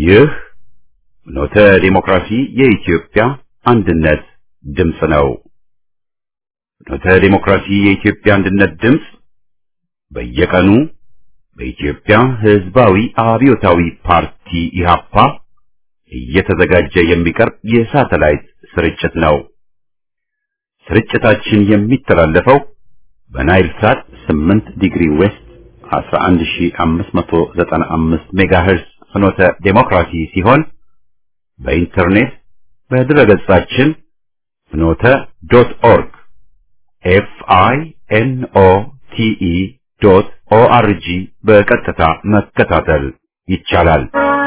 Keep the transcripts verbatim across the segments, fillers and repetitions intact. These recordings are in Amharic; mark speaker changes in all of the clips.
Speaker 1: ይህ ኖተ ዲሞክራሲ የኢትዮጵያ አንድነት ድምፅ ነው። ኖተ ዲሞክራሲ የኢትዮጵያ አንድነት ድምፅ በየቀኑ በኢትዮጵያ ሕዝባዊ አብዮታዊ ፓርቲ ኢህአፓ እየተዘጋጀ የሚቀርብ የሳተላይት ስርጭት ነው። ስርጭታችን የሚተላለፈው በናይል ሳት ስምንት ዲግሪ ዌስት አስራ አንድ ሺህ አምስት መቶ ዘጠና አምስት ሜጋሄርዝ ፍኖተ ዴሞክራሲ ሲሆን በኢንተርኔት በድረገጻችን ፍኖተ ዶት ኦርግ ኤፍ አይ ኤን ኦ ቲ ኢ ዶት ኦ አር ጂ በቀጥታ መከታተል ይቻላል።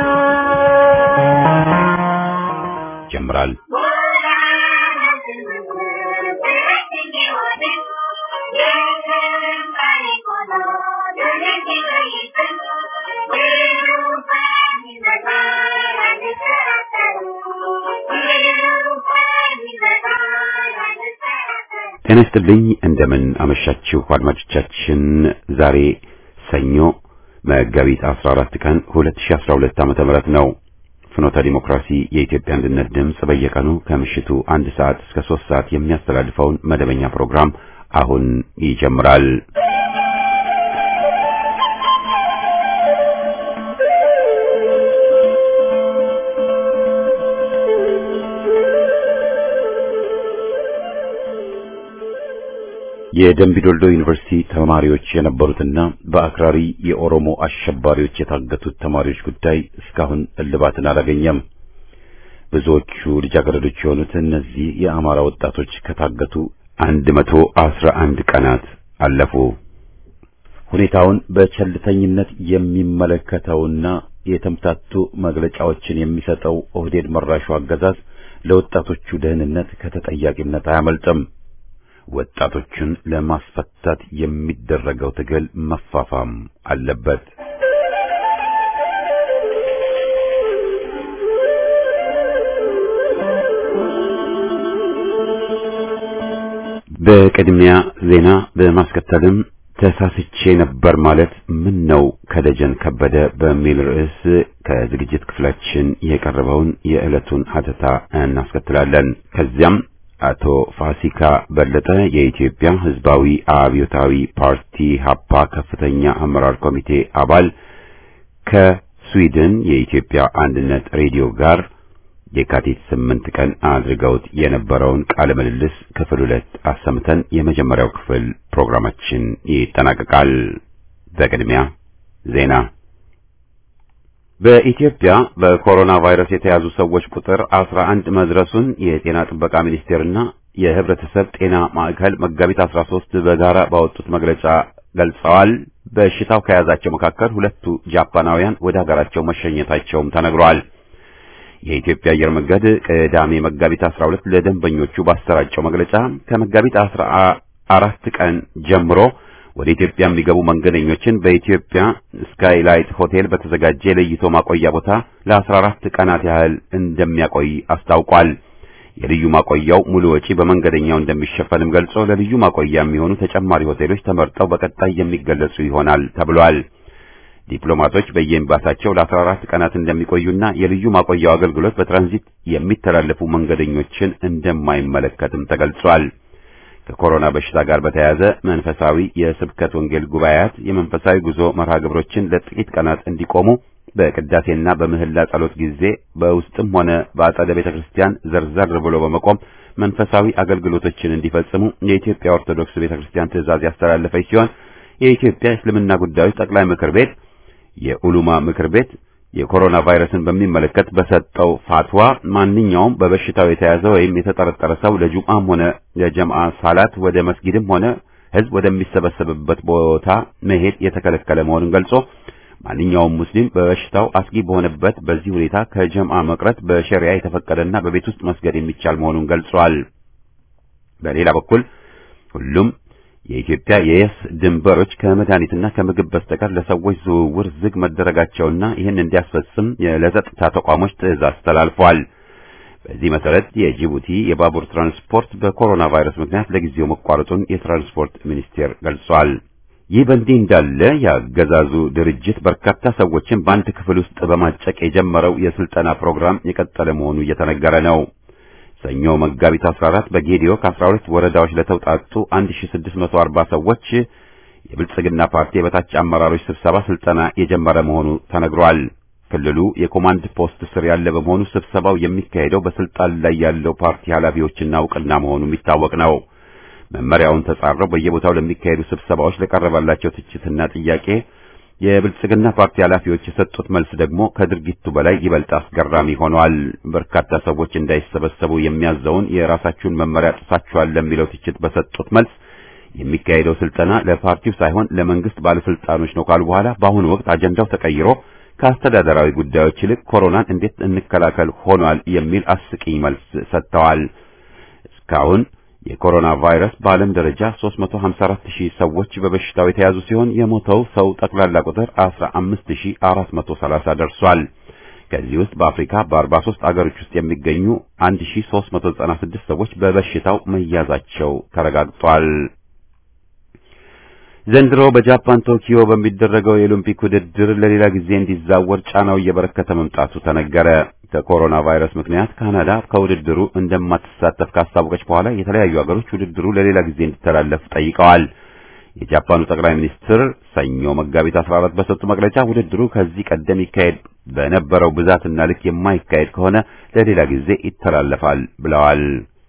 Speaker 1: ጀምራል። ጤና ይስጥልኝ። እንደምን አመሻችሁ አድማጮቻችን። ዛሬ ሰኞ መጋቢት አስራ አራት ቀን ሁለት ሺህ አስራ ሁለት ዓመተ ምህረት ነው። ፍኖተ ዲሞክራሲ የኢትዮጵያ አንድነት ድምፅ በየቀኑ ከምሽቱ አንድ ሰዓት እስከ ሶስት ሰዓት የሚያስተላልፈውን መደበኛ ፕሮግራም አሁን ይጀምራል። የደምቢዶልዶ ዩኒቨርሲቲ ተማሪዎች የነበሩትና በአክራሪ የኦሮሞ አሸባሪዎች የታገቱት ተማሪዎች ጉዳይ እስካሁን እልባትን አላገኘም። ብዙዎቹ ልጃገረዶች የሆኑት እነዚህ የአማራ ወጣቶች ከታገቱ አንድ መቶ አስራ አንድ ቀናት አለፉ። ሁኔታውን በቸልተኝነት የሚመለከተውና የተምታቱ መግለጫዎችን የሚሰጠው ኦህዴድ መራሹ አገዛዝ ለወጣቶቹ ደህንነት ከተጠያቂነት አያመልጥም። ወጣቶችን ለማስፈታት የሚደረገው ትግል መፋፋም አለበት። በቅድሚያ ዜና በማስከተልም ተሳስቼ ነበር ማለት ምን ነው ከደጀን ከበደ በሚል ርዕስ ከዝግጅት ክፍላችን የቀረበውን የዕለቱን ሀተታ እናስከትላለን። ከዚያም አቶ ፋሲካ በለጠ የኢትዮጵያ ሕዝባዊ አብዮታዊ ፓርቲ ሀፓ ከፍተኛ አመራር ኮሚቴ አባል ከስዊድን የኢትዮጵያ አንድነት ሬዲዮ ጋር የካቲት ስምንት ቀን አድርገውት የነበረውን ቃለ ምልልስ ክፍል ሁለት አሰምተን የመጀመሪያው ክፍል ፕሮግራማችን ይጠናቀቃል። በቅድሚያ ዜና። በኢትዮጵያ በኮሮና ቫይረስ የተያዙ ሰዎች ቁጥር አስራ አንድ መድረሱን የጤና ጥበቃ ሚኒስቴርና የህብረተሰብ ጤና ማዕከል መጋቢት አስራ ሶስት በጋራ ባወጡት መግለጫ ገልጸዋል። በሽታው ከያዛቸው መካከል ሁለቱ ጃፓናውያን ወደ ሀገራቸው መሸኘታቸውም ተነግሯል። የኢትዮጵያ አየር መንገድ ቅዳሜ መጋቢት አስራ ሁለት ለደንበኞቹ ባሰራጨው መግለጫ ከመጋቢት አስራ አራት ቀን ጀምሮ ወደ ኢትዮጵያ የሚገቡ መንገደኞችን በኢትዮጵያ ስካይላይት ሆቴል በተዘጋጀ ለይቶ ማቆያ ቦታ ለአስራ አራት ቀናት ያህል እንደሚያቆይ አስታውቋል። የልዩ ማቆያው ሙሉ ወጪ በመንገደኛው እንደሚሸፈንም ገልጾ ለልዩ ማቆያ የሚሆኑ ተጨማሪ ሆቴሎች ተመርጠው በቀጣይ የሚገለጹ ይሆናል ተብሏል። ዲፕሎማቶች በየኤምባሲያቸው ለአስራ አራት ቀናት እንደሚቆዩና የልዩ ማቆያው አገልግሎት በትራንዚት የሚተላለፉ መንገደኞችን እንደማይመለከትም ተገልጿል። ከኮሮና በሽታ ጋር በተያያዘ መንፈሳዊ የስብከት ወንጌል ጉባኤያት የመንፈሳዊ ጉዞ መርሃ ግብሮችን ለጥቂት ቀናት እንዲቆሙ በቅዳሴና በምህላ ጸሎት ጊዜ በውስጥም ሆነ በአጸደ ቤተክርስቲያን ዘርዘር ብሎ በመቆም መንፈሳዊ አገልግሎቶችን እንዲፈጽሙ የኢትዮጵያ ኦርቶዶክስ ቤተክርስቲያን ትዕዛዝ ያስተላለፈች ሲሆን የኢትዮጵያ እስልምና ጉዳዮች ጠቅላይ ምክር ቤት የኡሉማ ምክር ቤት የኮሮና ቫይረስን በሚመለከት በሰጠው ፋትዋ ማንኛውም በበሽታው የተያዘ ወይም የተጠረጠረ ሰው ለጁምዓም ሆነ ለጀምዓ ሳላት ወደ መስጊድም ሆነ ህዝብ ወደሚሰበሰብበት ቦታ መሄድ የተከለከለ መሆኑን ገልጾ ማንኛውም ሙስሊም በበሽታው አስጊ በሆነበት በዚህ ሁኔታ ከጀምዓ መቅረት በሸሪዓ የተፈቀደና በቤት ውስጥ መስገድ የሚቻል መሆኑን ገልጿል። በሌላ በኩል ሁሉም የኢትዮጵያ የየስ ድንበሮች ከመድኃኒትና ከምግብ በስተቀር ለሰዎች ዝውውር ዝግ መደረጋቸውና ይህን እንዲያስፈጽም ለጸጥታ ተቋሞች ትዕዛዝ ተላልፏል። በዚህ መሰረት የጅቡቲ የባቡር ትራንስፖርት በኮሮና ቫይረስ ምክንያት ለጊዜው መቋረጡን የትራንስፖርት ሚኒስቴር ገልጿል። ይህ በእንዲህ እንዳለ ያገዛዙ ድርጅት በርካታ ሰዎችን በአንድ ክፍል ውስጥ በማጨቅ የጀመረው የስልጠና ፕሮግራም የቀጠለ መሆኑ እየተነገረ ነው። ሰኞ መጋቢት አስራ አራት በጌዲዮ ከአስራ ሁለት ወረዳዎች ለተውጣጡ አንድ ሺህ ስድስት መቶ አርባ ሰዎች የብልጽግና ፓርቲ የበታች አመራሮች ስብሰባ ስልጠና የጀመረ መሆኑ ተነግሯል። ክልሉ የኮማንድ ፖስት ስር ያለ በመሆኑ ስብሰባው የሚካሄደው በስልጣን ላይ ያለው ፓርቲ ኃላፊዎችና እውቅና መሆኑ የሚታወቅ ነው። መመሪያውን ተጻረው በየቦታው ለሚካሄዱ ስብሰባዎች ለቀረበላቸው ትችትና ጥያቄ የብልጽግና ፓርቲ ኃላፊዎች የሰጡት መልስ ደግሞ ከድርጊቱ በላይ ይበልጥ አስገራሚ ሆኗል። በርካታ ሰዎች እንዳይሰበሰቡ የሚያዘውን የራሳችሁን መመሪያ ጥሳችኋል ለሚለው ትችት በሰጡት መልስ የሚካሄደው ስልጠና ለፓርቲው ሳይሆን ለመንግስት ባለስልጣኖች ነው ካሉ በኋላ በአሁኑ ወቅት አጀንዳው ተቀይሮ ከአስተዳደራዊ ጉዳዮች ይልቅ ኮሮናን እንዴት እንከላከል ሆኗል የሚል አስቂኝ መልስ ሰጥተዋል። እስካሁን የኮሮና ቫይረስ በዓለም ደረጃ ሦስት መቶ ሀምሳ አራት ሺህ ሰዎች በበሽታው የተያዙ ሲሆን የሞተው ሰው ጠቅላላ ቁጥር አስራ አምስት ሺህ አራት መቶ ሰላሳ ደርሷል። ከዚህ ውስጥ በአፍሪካ በአርባ ሦስት አገሮች ውስጥ የሚገኙ አንድ ሺህ ሦስት መቶ ዘጠና ስድስት ሰዎች በበሽታው መያዛቸው ተረጋግጧል። ዘንድሮ በጃፓን ቶኪዮ በሚደረገው የኦሎምፒክ ውድድር ለሌላ ጊዜ እንዲዛወር ጫናው እየበረከተ መምጣቱ ተነገረ። ከኮሮና ቫይረስ ምክንያት ካናዳ ከውድድሩ እንደማትሳተፍ ካስታወቀች በኋላ የተለያዩ ሀገሮች ውድድሩ ለሌላ ጊዜ እንዲተላለፍ ጠይቀዋል። የጃፓኑ ጠቅላይ ሚኒስትር ሰኞ መጋቢት አስራ አራት በሰጡ መግለጫ ውድድሩ ከዚህ ቀደም ይካሄድ በነበረው ብዛትና ልክ የማይካሄድ ከሆነ ለሌላ ጊዜ ይተላለፋል ብለዋል።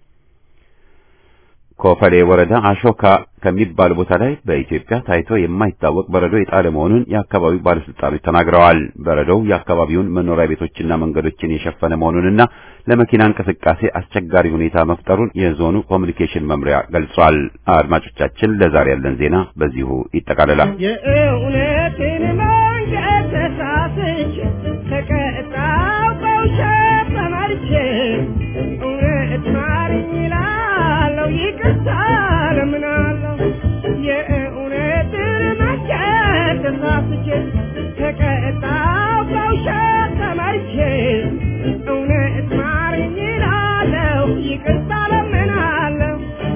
Speaker 1: ኮፈሌ ወረዳ አሾካ ከሚባል ቦታ ላይ በኢትዮጵያ ታይቶ የማይታወቅ በረዶ የጣለ መሆኑን የአካባቢው ባለስልጣኖች ተናግረዋል። በረዶው የአካባቢውን መኖሪያ ቤቶችና መንገዶችን የሸፈነ መሆኑንና ለመኪና እንቅስቃሴ አስቸጋሪ ሁኔታ መፍጠሩን የዞኑ ኮሚኒኬሽን መምሪያ ገልጿል። አድማጮቻችን፣ ለዛሬ ያለን ዜና በዚሁ ይጠቃልላል።
Speaker 2: የእውነትን መንገድ ተሳስቼ ተቀጣው በውሸት ተመርቼ እውነት ማርኝ እላለሁ ይቅርታ ለምናለሁ የእውነትን መንገድ ተሳስቼ ተቀጣው በውሸት ተመርቼ እውነት ማርኝ እላለሁ ይቅርታ ለምናለሁ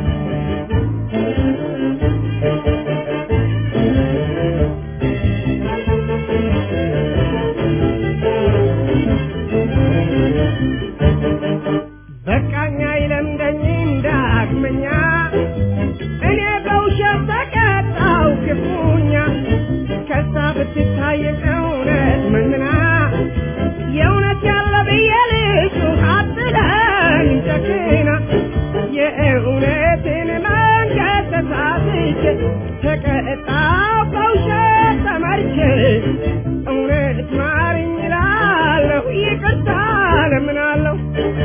Speaker 2: በቃኛ ይለምደኝ እንዳግመኛ እኔ በውሸት ተቀጣው ክፉኛ ከሳ ብትታይ እውነት መንና የእውነት ያለ ብዬ ልጁ አትለኝ ጨክና የእውነትን መንገድ ተሳስቼ ተቀጣው በውሸት ተመርቼ እውነት ማርኝ እላለሁ ይቅርታ ለምናለሁ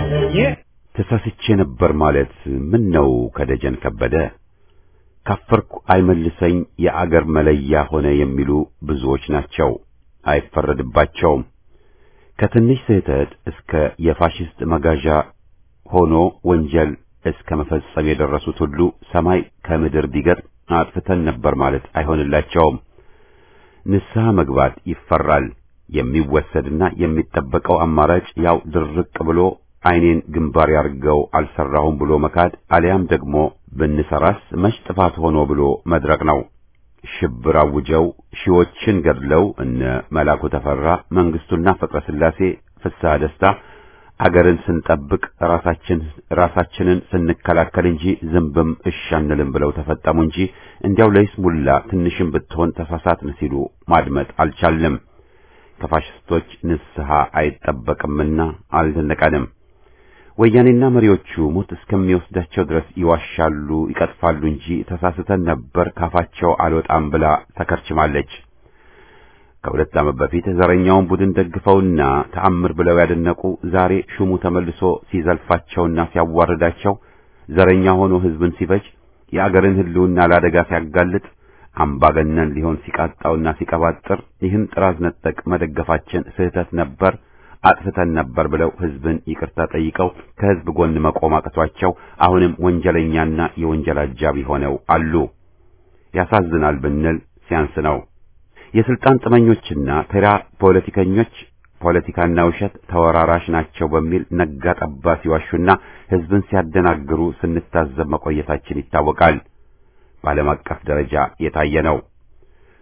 Speaker 1: ተሳስቼ ነበር ማለት ምን ነው ከደጀን ከበደ ካፈርኩ አይመልሰኝ የአገር መለያ ሆነ የሚሉ ብዙዎች ናቸው። አይፈረድባቸውም። ከትንሽ ስህተት እስከ የፋሽስት መጋዣ ሆኖ ወንጀል እስከ መፈጸም የደረሱት ሁሉ ሰማይ ከምድር ቢገጥ አጥፍተን ነበር ማለት አይሆንላቸውም። ንስሐ መግባት ይፈራል። የሚወሰድና የሚጠበቀው አማራጭ ያው ድርቅ ብሎ አይኔን ግንባር ያርገው አልሰራሁም ብሎ መካድ አሊያም ደግሞ ብንሰራስ መች ጥፋት ሆኖ ብሎ መድረቅ ነው። ሽብር አውጀው ሺዎችን ገድለው እነ መላኩ ተፈራ፣ መንግስቱና ፍቅረ ስላሴ፣ ፍስሐ ደስታ አገርን ስንጠብቅ ራሳችን ራሳችንን ስንከላከል እንጂ ዝምብም እሻንልም ብለው ተፈጠሙ እንጂ እንዲያው ለይስሙላ ትንሽም ብትሆን ተሳሳትን ሲሉ ማድመጥ አልቻልንም። ከፋሽስቶች ንስሐ አይጠበቅምና አልደነቀንም። ወያኔና መሪዎቹ ሞት እስከሚወስዳቸው ድረስ ይዋሻሉ፣ ይቀጥፋሉ እንጂ ተሳስተን ነበር ካፋቸው አልወጣም ብላ ተከርችማለች። ከሁለት ዓመት በፊት ዘረኛውን ቡድን ደግፈውና ተአምር ብለው ያደነቁ ዛሬ ሹሙ ተመልሶ ሲዘልፋቸውና ሲያዋርዳቸው ዘረኛ ሆኖ ህዝብን ሲፈጅ የአገርን ህልውና ለአደጋ ሲያጋልጥ አምባገነን ሊሆን ሲቃጣውና ሲቀባጥር ይህን ጥራዝ ነጠቅ መደገፋችን ስህተት ነበር፣ አጥፍተን ነበር ብለው ህዝብን ይቅርታ ጠይቀው ከህዝብ ጎን መቆም አቅቷቸው አሁንም ወንጀለኛና የወንጀል አጃቢ ሆነው አሉ። ያሳዝናል ብንል ሲያንስ ነው። የስልጣን ጥመኞችና ተራ ፖለቲከኞች ፖለቲካና ውሸት ተወራራሽ ናቸው በሚል ነጋ ጠባ ሲዋሹና ህዝብን ሲያደናግሩ ስንታዘብ መቆየታችን ይታወቃል። በዓለም አቀፍ ደረጃ የታየ ነው።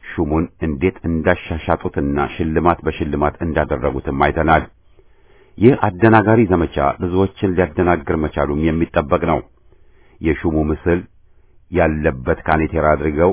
Speaker 1: ሹሙን እንዴት እንዳሻሻጡትና ሽልማት በሽልማት እንዳደረጉትም አይተናል። ይህ አደናጋሪ ዘመቻ ብዙዎችን ሊያደናግር መቻሉም የሚጠበቅ ነው። የሹሙ ምስል ያለበት ካኔቴራ አድርገው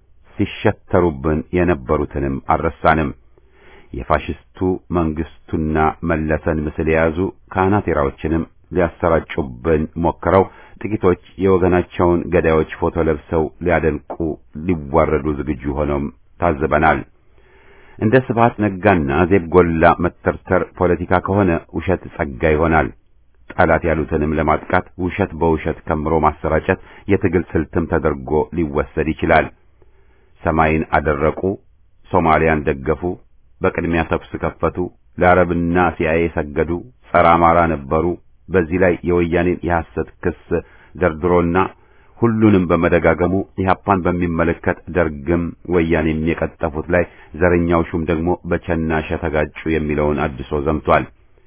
Speaker 1: ሲሸተሩብን የነበሩትንም አልረሳንም። የፋሽስቱ መንግስቱና መለሰን ምስል የያዙ ካናቴራዎችንም ሊያሰራጩብን ሞክረው ጥቂቶች የወገናቸውን ገዳዮች ፎቶ ለብሰው ሊያደንቁ ሊዋረዱ ዝግጁ ሆነው ታዝበናል። እንደ ስብሐት ነጋና ዜብ ጎላ መተርተር ፖለቲካ ከሆነ ውሸት ጸጋ ይሆናል። ጠላት ያሉትንም ለማጥቃት ውሸት በውሸት ከምሮ ማሰራጨት የትግል ስልትም ተደርጎ ሊወሰድ ይችላል። ሰማይን አደረቁ፣ ሶማሊያን ደገፉ፣ በቅድሚያ ተኩስ ከፈቱ፣ ለአረብና ሲአይኤ ሰገዱ፣ ጸረ አማራ ነበሩ። በዚህ ላይ የወያኔን የሐሰት ክስ ደርድሮና ሁሉንም በመደጋገሙ ኢህአፓን በሚመለከት ደርግም ወያኔም የቀጠፉት ላይ ዘረኛው ሹም ደግሞ በቸናሸ ተጋጩ የሚለውን አድሶ ዘምቷል።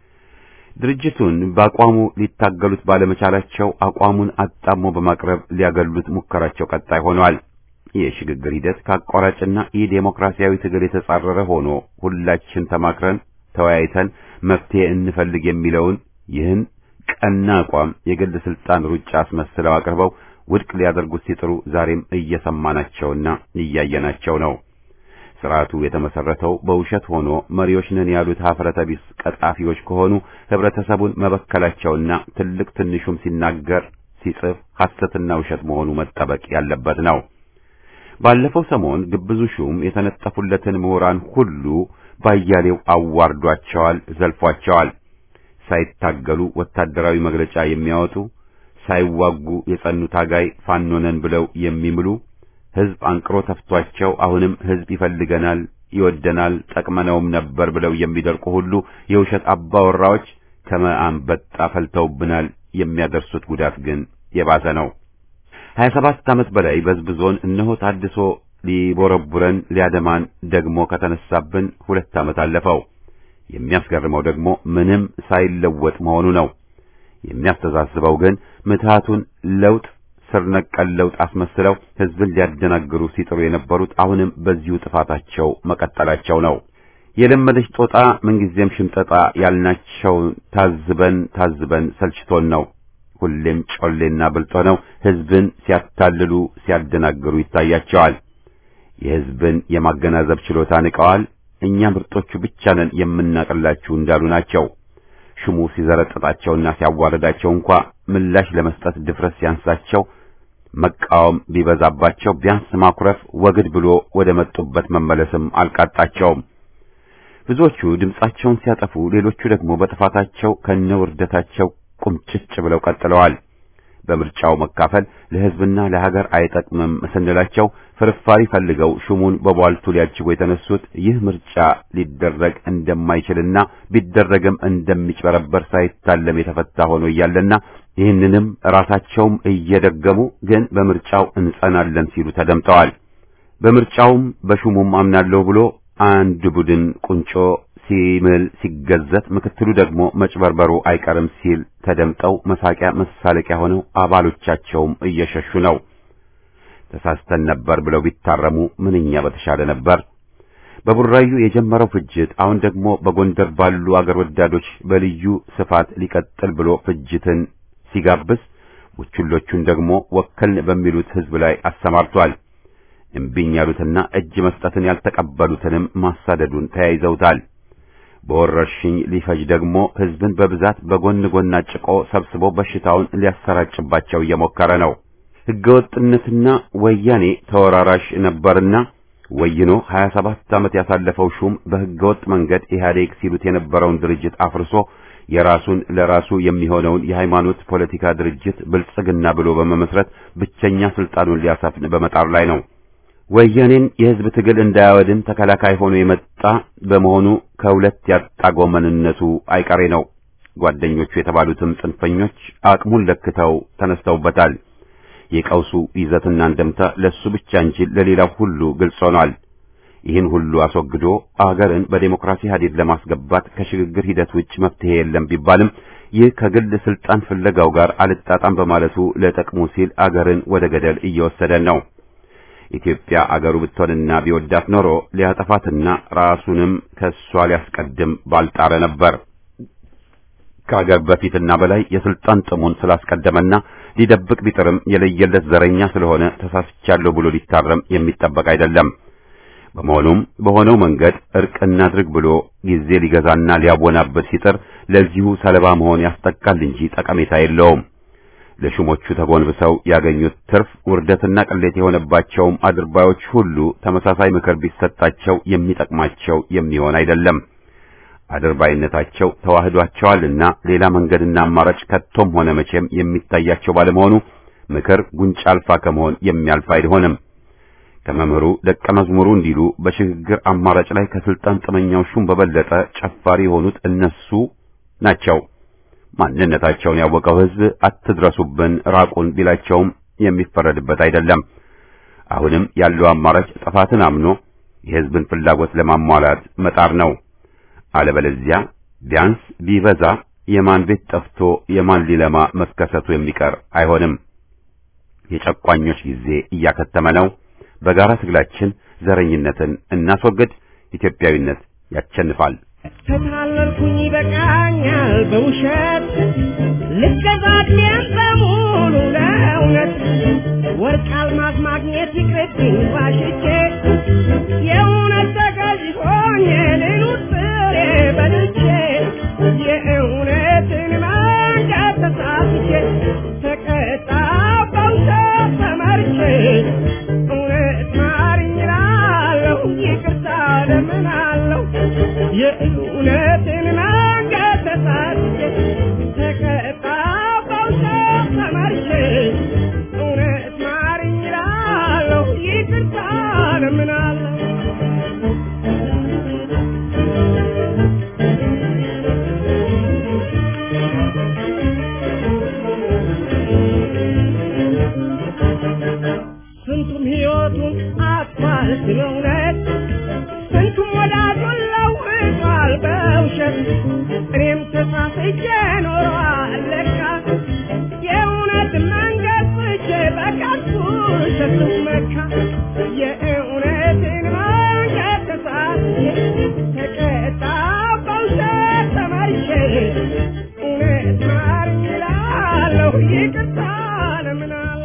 Speaker 1: ድርጅቱን በአቋሙ ሊታገሉት ባለመቻላቸው አቋሙን አጣሞ በማቅረብ ሊያገሉት ሙከራቸው ቀጣይ ሆኗል። የሽግግር ሂደት ከአቋራጭና የዲሞክራሲያዊ ትግል የተጻረረ ሆኖ ሁላችን ተማክረን ተወያይተን መፍትሄ እንፈልግ የሚለውን ይህን ቀና አቋም የግል ስልጣን ሩጫ አስመስለው አቅርበው ውድቅ ሊያደርጉት ሲጥሩ ዛሬም እየሰማናቸውና እያየናቸው ነው። ስርዓቱ የተመሰረተው በውሸት ሆኖ መሪዎች ነን ያሉት ሀፍረተ ቢስ ቀጣፊዎች ከሆኑ ህብረተሰቡን መበከላቸውና ትልቅ ትንሹም ሲናገር ሲጽፍ ሐሰትና ውሸት መሆኑ መጠበቅ ያለበት ነው። ባለፈው ሰሞን ግብዙ ሹም የተነጠፉለትን ምሁራን ሁሉ ባያሌው አዋርዷቸዋል፣ ዘልፏቸዋል። ሳይታገሉ ወታደራዊ መግለጫ የሚያወጡ ሳይዋጉ የጸኑ ታጋይ ፋኖነን ብለው የሚምሉ ህዝብ አንቅሮ ተፍቷቸው አሁንም ህዝብ ይፈልገናል፣ ይወደናል፣ ጠቅመነውም ነበር ብለው የሚደርቁ ሁሉ የውሸት አባወራዎች ከመአንበጣ ፈልተውብናል። የሚያደርሱት ጉዳት ግን የባሰ ነው። ሀያ ሰባት ዓመት በላይ በዝብዞን እነሆ ታድሶ ሊቦረቡረን ሊያደማን ደግሞ ከተነሳብን ሁለት ዓመት አለፈው። የሚያስገርመው ደግሞ ምንም ሳይለወጥ መሆኑ ነው። የሚያስተዛዝበው ግን ምትሃቱን ለውጥ ስር ነቀል ለውጥ አስመስለው ህዝብን ሊያደናግሩ ሲጥሩ የነበሩት አሁንም በዚሁ ጥፋታቸው መቀጠላቸው ነው። የለመደች ጦጣ ምንጊዜም ሽምጠጣ ያልናቸው ታዝበን ታዝበን ሰልችቶን ነው። ሁሌም ጮሌና ብልጦ ነው ህዝብን ሲያታልሉ ሲያደናግሩ ይታያቸዋል። የህዝብን የማገናዘብ ችሎታ ንቀዋል። እኛ ምርጦቹ ብቻ ነን የምናቀላችሁ እንዳሉ ናቸው። ሽሙ ሲዘረጥጣቸውና ሲያዋርዳቸው እንኳ ምላሽ ለመስጠት ድፍረት ሲያንሳቸው መቃወም ቢበዛባቸው ቢያንስ ማኩረፍ ወግድ ብሎ ወደ መጡበት መመለስም አልቃጣቸውም። ብዙዎቹ ድምጻቸውን ሲያጠፉ፣ ሌሎቹ ደግሞ በጥፋታቸው ከነውርደታቸው ቁምጭጭ ብለው ቀጥለዋል። በምርጫው መካፈል ለህዝብና ለሀገር አይጠቅምም ስንላቸው ፍርፋሪ ፈልገው ሹሙን በቧልቱ ሊያጅቡ የተነሱት ይህ ምርጫ ሊደረግ እንደማይችልና ቢደረግም እንደሚጭበረበር ሳይታለም የተፈታ ሆኖ እያለና ይህንንም ራሳቸውም እየደገሙ ግን በምርጫው እንጸናለን ሲሉ ተደምጠዋል። በምርጫውም በሹሙም አምናለሁ ብሎ አንድ ቡድን ቁንጮ ሲምል ሲገዘት፣ ምክትሉ ደግሞ መጭበርበሩ አይቀርም ሲል ተደምጠው መሳቂያ መሳለቂያ ሆነው አባሎቻቸውም እየሸሹ ነው። ተሳስተን ነበር ብለው ቢታረሙ ምንኛ በተሻለ ነበር። በቡራዩ የጀመረው ፍጅት አሁን ደግሞ በጎንደር ባሉ አገር ወዳዶች በልዩ ስፋት ሊቀጥል ብሎ ፍጅትን ሲጋብስ፣ ቡችሎቹን ደግሞ ወከልን በሚሉት ህዝብ ላይ አሰማርቷል። እምቢኝ ያሉትና እጅ መስጠትን ያልተቀበሉትንም ማሳደዱን ተያይዘውታል። በወረርሽኝ ሊፈጅ ደግሞ ህዝብን በብዛት በጎን ጎን አጭቆ ሰብስቦ በሽታውን ሊያሰራጭባቸው እየሞከረ ነው። ህገወጥነትና ወያኔ ተወራራሽ ነበርና ወይኖ ሀያ ሰባት ዓመት ያሳለፈው ሹም በህገወጥ መንገድ ኢህአዴግ ሲሉት የነበረውን ድርጅት አፍርሶ የራሱን ለራሱ የሚሆነውን የሃይማኖት ፖለቲካ ድርጅት ብልጽግና ብሎ በመመስረት ብቸኛ ስልጣኑን ሊያሰፍን በመጣር ላይ ነው። ወያኔን የህዝብ ትግል እንዳያወድም ተከላካይ ሆኖ የመጣ በመሆኑ ከሁለት ያጣ ጎመንነቱ አይቀሬ ነው። ጓደኞቹ የተባሉትም ጽንፈኞች አቅሙን ለክተው ተነስተውበታል። የቀውሱ ይዘትና እንደምታ ለሱ ብቻ እንጂ ለሌላው ሁሉ ግልጽ ሆኗል። ይህን ሁሉ አስወግዶ አገርን በዲሞክራሲ ሀዲድ ለማስገባት ከሽግግር ሂደት ውጭ መፍትሄ የለም ቢባልም ይህ ከግል ስልጣን ፍለጋው ጋር አልጣጣም በማለቱ ለጥቅሙ ሲል አገርን ወደ ገደል እየወሰደ ነው። ኢትዮጵያ አገሩ ብትሆንና ቢወዳት ኖሮ ሊያጠፋትና ራሱንም ከሷ ሊያስቀድም ባልጣረ ነበር። ከአገር በፊትና በላይ የስልጣን ጥሙን ስላስቀደመና ሊደብቅ ቢጥርም የለየለት ዘረኛ ስለሆነ ተሳስቻለሁ ብሎ ሊታረም የሚጠበቅ አይደለም። በመሆኑም በሆነው መንገድ እርቅ እናድርግ ብሎ ጊዜ ሊገዛና ሊያወናበድ ሲጥር ለዚሁ ሰለባ መሆን ያስጠቃል እንጂ ጠቀሜታ የለውም። ለሹሞቹ ተጎንብሰው ያገኙት ትርፍ ውርደትና ቅሌት የሆነባቸውም አድርባዮች ሁሉ ተመሳሳይ ምክር ቢሰጣቸው የሚጠቅማቸው የሚሆን አይደለም። አድርባይነታቸው ተዋህዷቸዋልና ሌላ መንገድና አማራጭ ከቶም ሆነ መቼም የሚታያቸው ባለመሆኑ ምክር ጉንጫ አልፋ ከመሆን የሚያልፍ አይሆንም። ከመምህሩ ደቀ መዝሙሩ እንዲሉ በሽግግር አማራጭ ላይ ከስልጣን ጥመኛው ሹም በበለጠ ጨፋሪ የሆኑት እነሱ ናቸው። ማንነታቸውን ያወቀው ሕዝብ አትድረሱብን ራቁን ቢላቸውም የሚፈረድበት አይደለም። አሁንም ያለው አማራጭ ጥፋትን አምኖ የሕዝብን ፍላጎት ለማሟላት መጣር ነው። አለበለዚያ ቢያንስ ቢበዛ የማን ቤት ጠፍቶ የማን ሊለማ መከሰቱ የሚቀር አይሆንም። የጨቋኞች ጊዜ እያከተመ ነው። በጋራ ትግላችን ዘረኝነትን እናስወግድ። ኢትዮጵያዊነት ያሸንፋል።
Speaker 2: ተታለልኩኝ በቃኛል በውሸት ልገዛት ያንተሙሉ ለእውነት ወርቅ አልማዝ ማግኘት ይቅርብኝ ዋሽቼ የእውነት ተገዥ ሆኜ ልኑር ፍሬ በልቼ የእውነትን መንገድ ተሳስቼ ተቀጣሁ በውሸት ተመርቼ እውነት ማርኝ እላለሁ ይቅርታ እለምናለሁ የእውነትን መንገድ ተሳስቼ ተቀጣሁ በውሸት ተመርቼ እውነት ማርኝ እላለሁ ይቅርታ እለምናለሁ። ስንቱም ሕይወቱን አጥቷል ስለ እውነት ስንቱም ወዳጁን ለውጧል በውሸት እኔም ተሳስቼ ኖሯል ለካ የእውነት መንገድ ፍቼ በከንቱ ውሸት መካ የእውነትን መንገድ ተሳስቼ ተቀጣሁ በውሸት ተመርቼ እውነት ማርኝ እላለሁ ይቅርታ እለምናለሁ።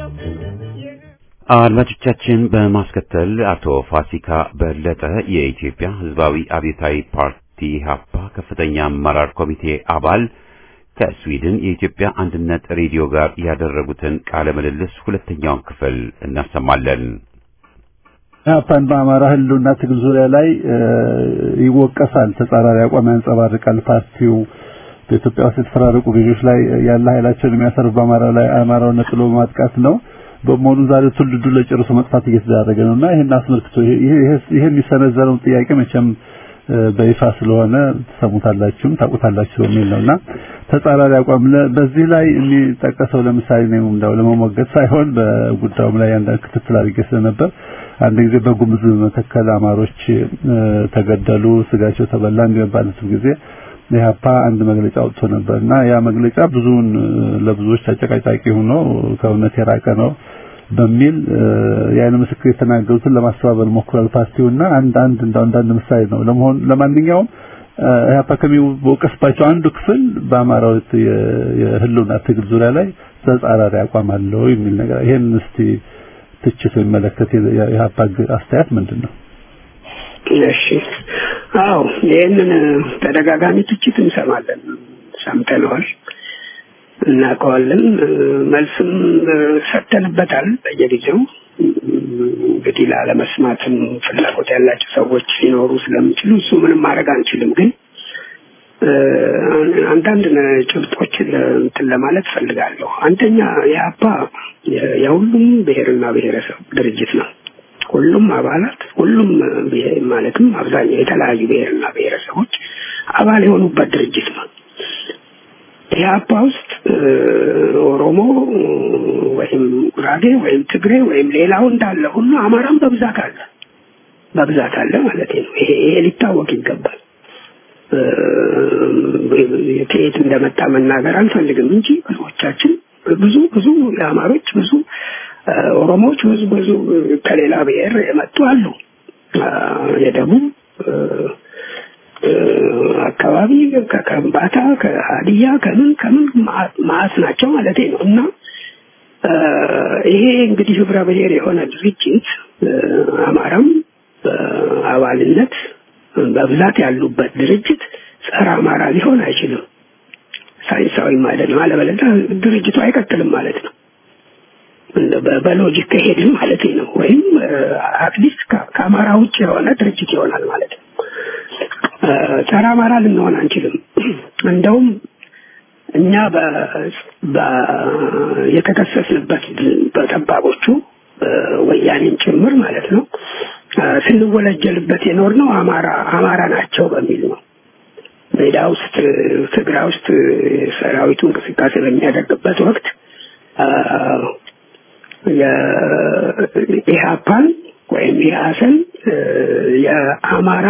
Speaker 1: አድማጮቻችን በማስከተል አቶ ፋሲካ በለጠ የኢትዮጵያ ሕዝባዊ አብዮታዊ ፓርቲ ኢህአፓ ከፍተኛ አመራር ኮሚቴ አባል ከስዊድን የኢትዮጵያ አንድነት ሬዲዮ ጋር ያደረጉትን ቃለ ምልልስ ሁለተኛውን ክፍል እናሰማለን።
Speaker 3: ኢህአፓን በአማራ ህልውና ትግል ዙሪያ ላይ ይወቀሳል፣ ተጻራሪ አቋም ያንጸባርቃል። ፓርቲው በኢትዮጵያ ውስጥ የተፈራረቁ ገዢዎች ላይ ያለ ኃይላቸውን የሚያሰርፍ በአማራ ላይ አማራውን ነጥሎ ማጥቃት ነው። በመሆኑ ዛሬ ትውልዱ ለጨርሶ መጥፋት እየተዳረገ ነውና ይሄን አስመልክቶ ይሄ ይሄ የሚሰነዘረው ጥያቄ መቼም በይፋ ስለሆነ ተሰሙታላችሁ ታውቁታላችሁ የሚል ነውና ተጻራሪ አቋም በዚህ ላይ የሚጠቀሰው ለምሳሌ ነው እንዳው ለመሞገት ሳይሆን በጉዳዩም ላይ አንዳንድ ክትትል አድርጌ ስለነበር አንድ ጊዜ በጉምዝ መተከል አማሮች ተገደሉ፣ ስጋቸው ተበላ እንደባሉት ጊዜ ኢህአፓ አንድ መግለጫ አውጥቶ ነበርና ያ መግለጫ ብዙውን ለብዙዎች አጨቃጫቂ ሆኖ ከእውነት የራቀ ነው በሚል ያን ምስክር የተናገሩትን ለማስተባበል ሞክሯል ፓርቲውና አንድ አንድ እንዳው አንድ ምሳሌ ነው። ለመሆን ለማንኛውም ኢህአፓ ከሚወቀስባቸው አንዱ ክፍል በአማራው የህልውና ትግል ዙሪያ ላይ ተጻራሪ አቋም አለው የሚል ነገር ይሄን እስቲ ትችት የሚመለከት የኢህአፓ አስተያየት ምንድነው?
Speaker 4: እሺ አው ይሄንን ተደጋጋሚ ትችት እንሰማለን ሰምተናል እናቀዋለን መልስም ሰጥተንበታል በየጊዜው እንግዲህ ላለመስማትም ፍላጎት ያላቸው ሰዎች ሲኖሩ ስለሚችሉ እሱ ምንም ማድረግ አንችልም ግን አንዳንድ ጭብጦችን እንትን ለማለት ፈልጋለሁ። አንደኛ የአፓ የሁሉም ብሔርና ብሔረሰብ ድርጅት ነው። ሁሉም አባላት ሁሉም ማለትም አብዛኛው የተለያዩ ብሔርና ብሔረሰቦች አባል የሆኑበት ድርጅት ነው። ኢህአፓ ውስጥ ኦሮሞ ወይም ጉራጌ ወይም ትግሬ ወይም ሌላው እንዳለ ሁሉ አማራም በብዛት አለ በብዛት አለ ማለት ነው። ይሄ ይሄ ሊታወቅ ይገባል። የት እንደመጣ መናገር አንፈልግም እንጂ ብዙዎቻችን ብዙ ብዙ የአማሮች ብዙ ኦሮሞዎች ብዙ ብዙ ከሌላ ብሔር የመጡ አሉ። የደቡብ አካባቢ ከከምባታ ከሀዲያ ከምን ከምን ማአት ናቸው ማለት ነው። እና ይሄ እንግዲህ ህብረ ብሔር የሆነ ድርጅት አማራም አባልነት በብዛት ያሉበት ድርጅት ጸረ አማራ ሊሆን አይችልም። ሳይንሳዊ ማለት ነው። አለበለዚያ ድርጅቱ አይቀጥልም ማለት ነው። በሎጂክ ከሄድን ማለት ነው። ወይም አትሊስት ከአማራ ውጭ የሆነ ድርጅት ይሆናል ማለት ነው። ጸረ አማራ ልንሆን አንችልም። እንደውም እኛ በ የተከሰስንበት በጠባቦቹ ወያኔን ጭምር ማለት ነው ስንወለጀልበት የኖርነው አማራ አማራ ናቸው በሚል ነው። ሜዳ ውስጥ ትግራይ ውስጥ ሰራዊቱ እንቅስቃሴ በሚያደርግበት ወቅት የኢህአፓን ወይም የአሰን የአማራ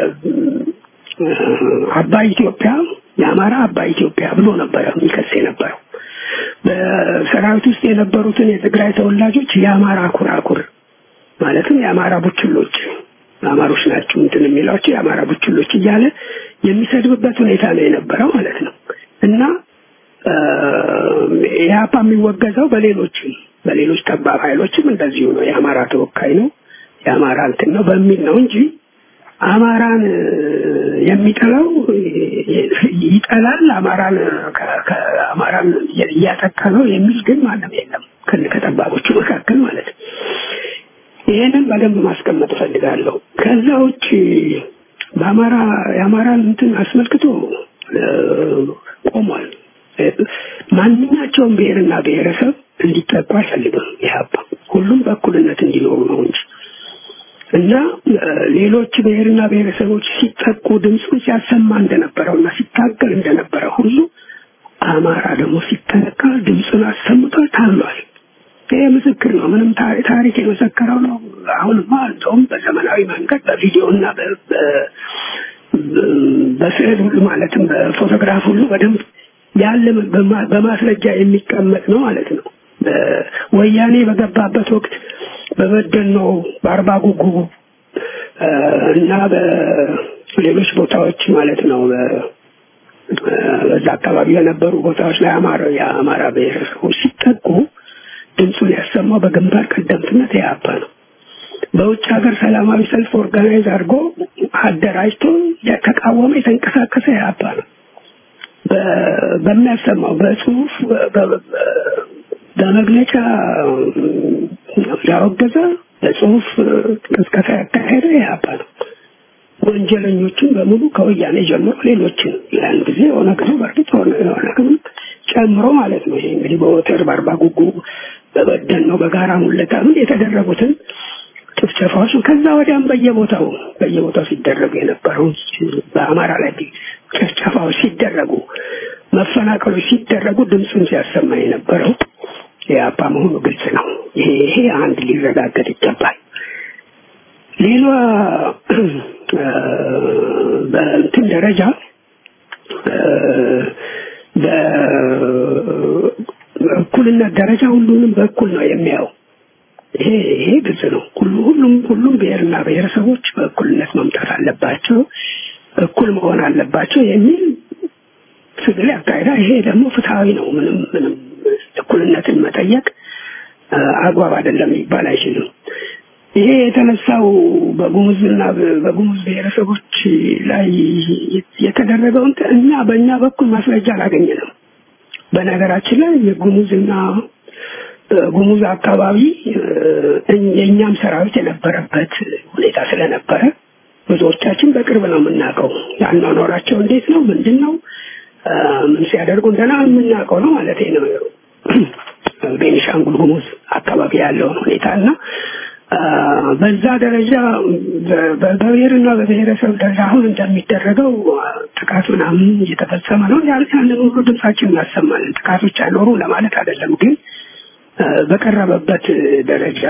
Speaker 4: አባይ ኢትዮጵያ የአማራ አባይ ኢትዮጵያ ብሎ ነበር የሚከስ የነበረው። በሰራዊት ውስጥ የነበሩትን የትግራይ ተወላጆች የአማራ ኩራኩር ማለትም የአማራ ቡችሎች አማሮች ናቸው እንትን የሚሏቸው የአማራ ቡችሎች እያለ የሚሰድብበት ሁኔታ ነው የነበረው ማለት ነው። እና ኢህአፓ የሚወገዘው በሌሎችም በሌሎች ጠባብ ኃይሎችም እንደዚሁ ነው። የአማራ ተወካይ ነው የአማራ እንትን ነው በሚል ነው እንጂ አማራን የሚጠላው ይጠላል አማራን ከአማራን እያጠቃ ነው የሚል ግን ማንም የለም ከጠባቦቹ መካከል ማለት ነው። ይሄንን በደንብ ማስቀመጥ ፈልጋለሁ። ከዛ ውጪ በአማራ የአማራን እንትን አስመልክቶ ቆሟል። ማንኛቸውም ብሔርና ብሔረሰብ እንዲጠቁ አይፈልግም ኢህአፓ። ሁሉም በእኩልነት እንዲኖሩ ነው እንጂ እና ሌሎች ብሔርና ብሔረሰቦች ሲጠቁ ድምፁን ሲያሰማ እንደነበረውና ሲታገል እንደነበረ ሁሉ አማራ ደግሞ ሲጠቃ ድምፁን አሰምቶ ታሏል። ይሄ ምስክር ነው። ምንም ታሪክ የመሰከረው ነው። አሁንማ እንደውም በዘመናዊ መንገድ በቪዲዮና በስዕል ሁሉ ማለትም በፎቶግራፍ ሁሉ በደንብ ያለ በማስረጃ የሚቀመጥ ነው ማለት ነው። ወያኔ በገባበት ወቅት በበደኖ በአርባ ጉጉ እና በሌሎች ቦታዎች ማለት ነው በዛ አካባቢ የነበሩ ቦታዎች ላይ አማራ የአማራ ብሔረሰቦች ሲጠቁ ድምፁን ያሰማው በግንባር ቀደምትነት ኢህአፓ ነው። በውጭ ሀገር ሰላማዊ ሰልፍ ኦርጋናይዝ አድርጎ አደራጅቶ የተቃወመ የተንቀሳቀሰ ኢህአፓ ነው። በሚያሰማው በጽሁፍ በመግለጫ ያወገዘ በጽሁፍ ቅስቀሳ ያካሄደ ኢህአፓ ነው። ወንጀለኞችን በሙሉ ከወያኔ ጀምሮ ሌሎችን ያን ጊዜ ሆነ ከሆነ በርግጥ ሆነ ሆነ ጨምሮ ማለት ነው። ይሄ እንግዲህ በወተር በአርባ ጉጉ በበደን ነው በጋራ ሙለታ ምን የተደረጉትን ጭፍጨፋዎች ከዛ ወዲያም በየቦታው በየቦታው ሲደረጉ የነበረው በአማራ ላይ ጭፍጨፋዎች ሲደረጉ መፈናቀሎች ሲደረጉ ድምፁን ሲያሰማ የነበረው ኢህአፓ መሆኑ ግልጽ ነው። ይሄ ይሄ አንድ ሊረጋገጥ ይገባል። ሌላ በእንትን ደረጃ በእኩልነት ደረጃ ሁሉንም በእኩል ነው የሚያው። ይሄ ይሄ ግልጽ ነው። ሁሉ ሁሉም ሁሉም ብሔርና ብሔረሰቦች በእኩልነት መምጣት አለባቸው፣ እኩል መሆን አለባቸው የሚል ትግል ያካሄዳ። ይሄ ደግሞ ፍትሃዊ ነው። ምንም ምንም እኩልነትን መጠየቅ አግባብ አይደለም ይባል አይችልም። ይሄ የተነሳው በጉሙዝና በጉሙዝ ብሔረሰቦች ላይ የተደረገው እና በእኛ በኩል ማስረጃ አላገኘንም። በነገራችን ላይ የጉሙዝና ጉሙዝ አካባቢ የኛም ሰራዊት የነበረበት ሁኔታ ስለነበረ ብዙዎቻችን በቅርብ ነው የምናውቀው። ያኗኗራቸው እንዴት ነው ምንድነው ምን ሲያደርጉ እንደና የምናውቀው ነው ማለት ነው። ቤኒሻንጉል ጉሙዝ አካባቢ ያለው ሁኔታና በዛ ደረጃ በብሔርና በብሔረሰብ ደረጃ አሁን እንደሚደረገው ጥቃት ምናምን እየተፈጸመ ነው። ያንን ሁሉ ድምጻችን እናሰማለን። ጥቃቶች አይኖሩ ለማለት አይደለም፣ ግን በቀረበበት ደረጃ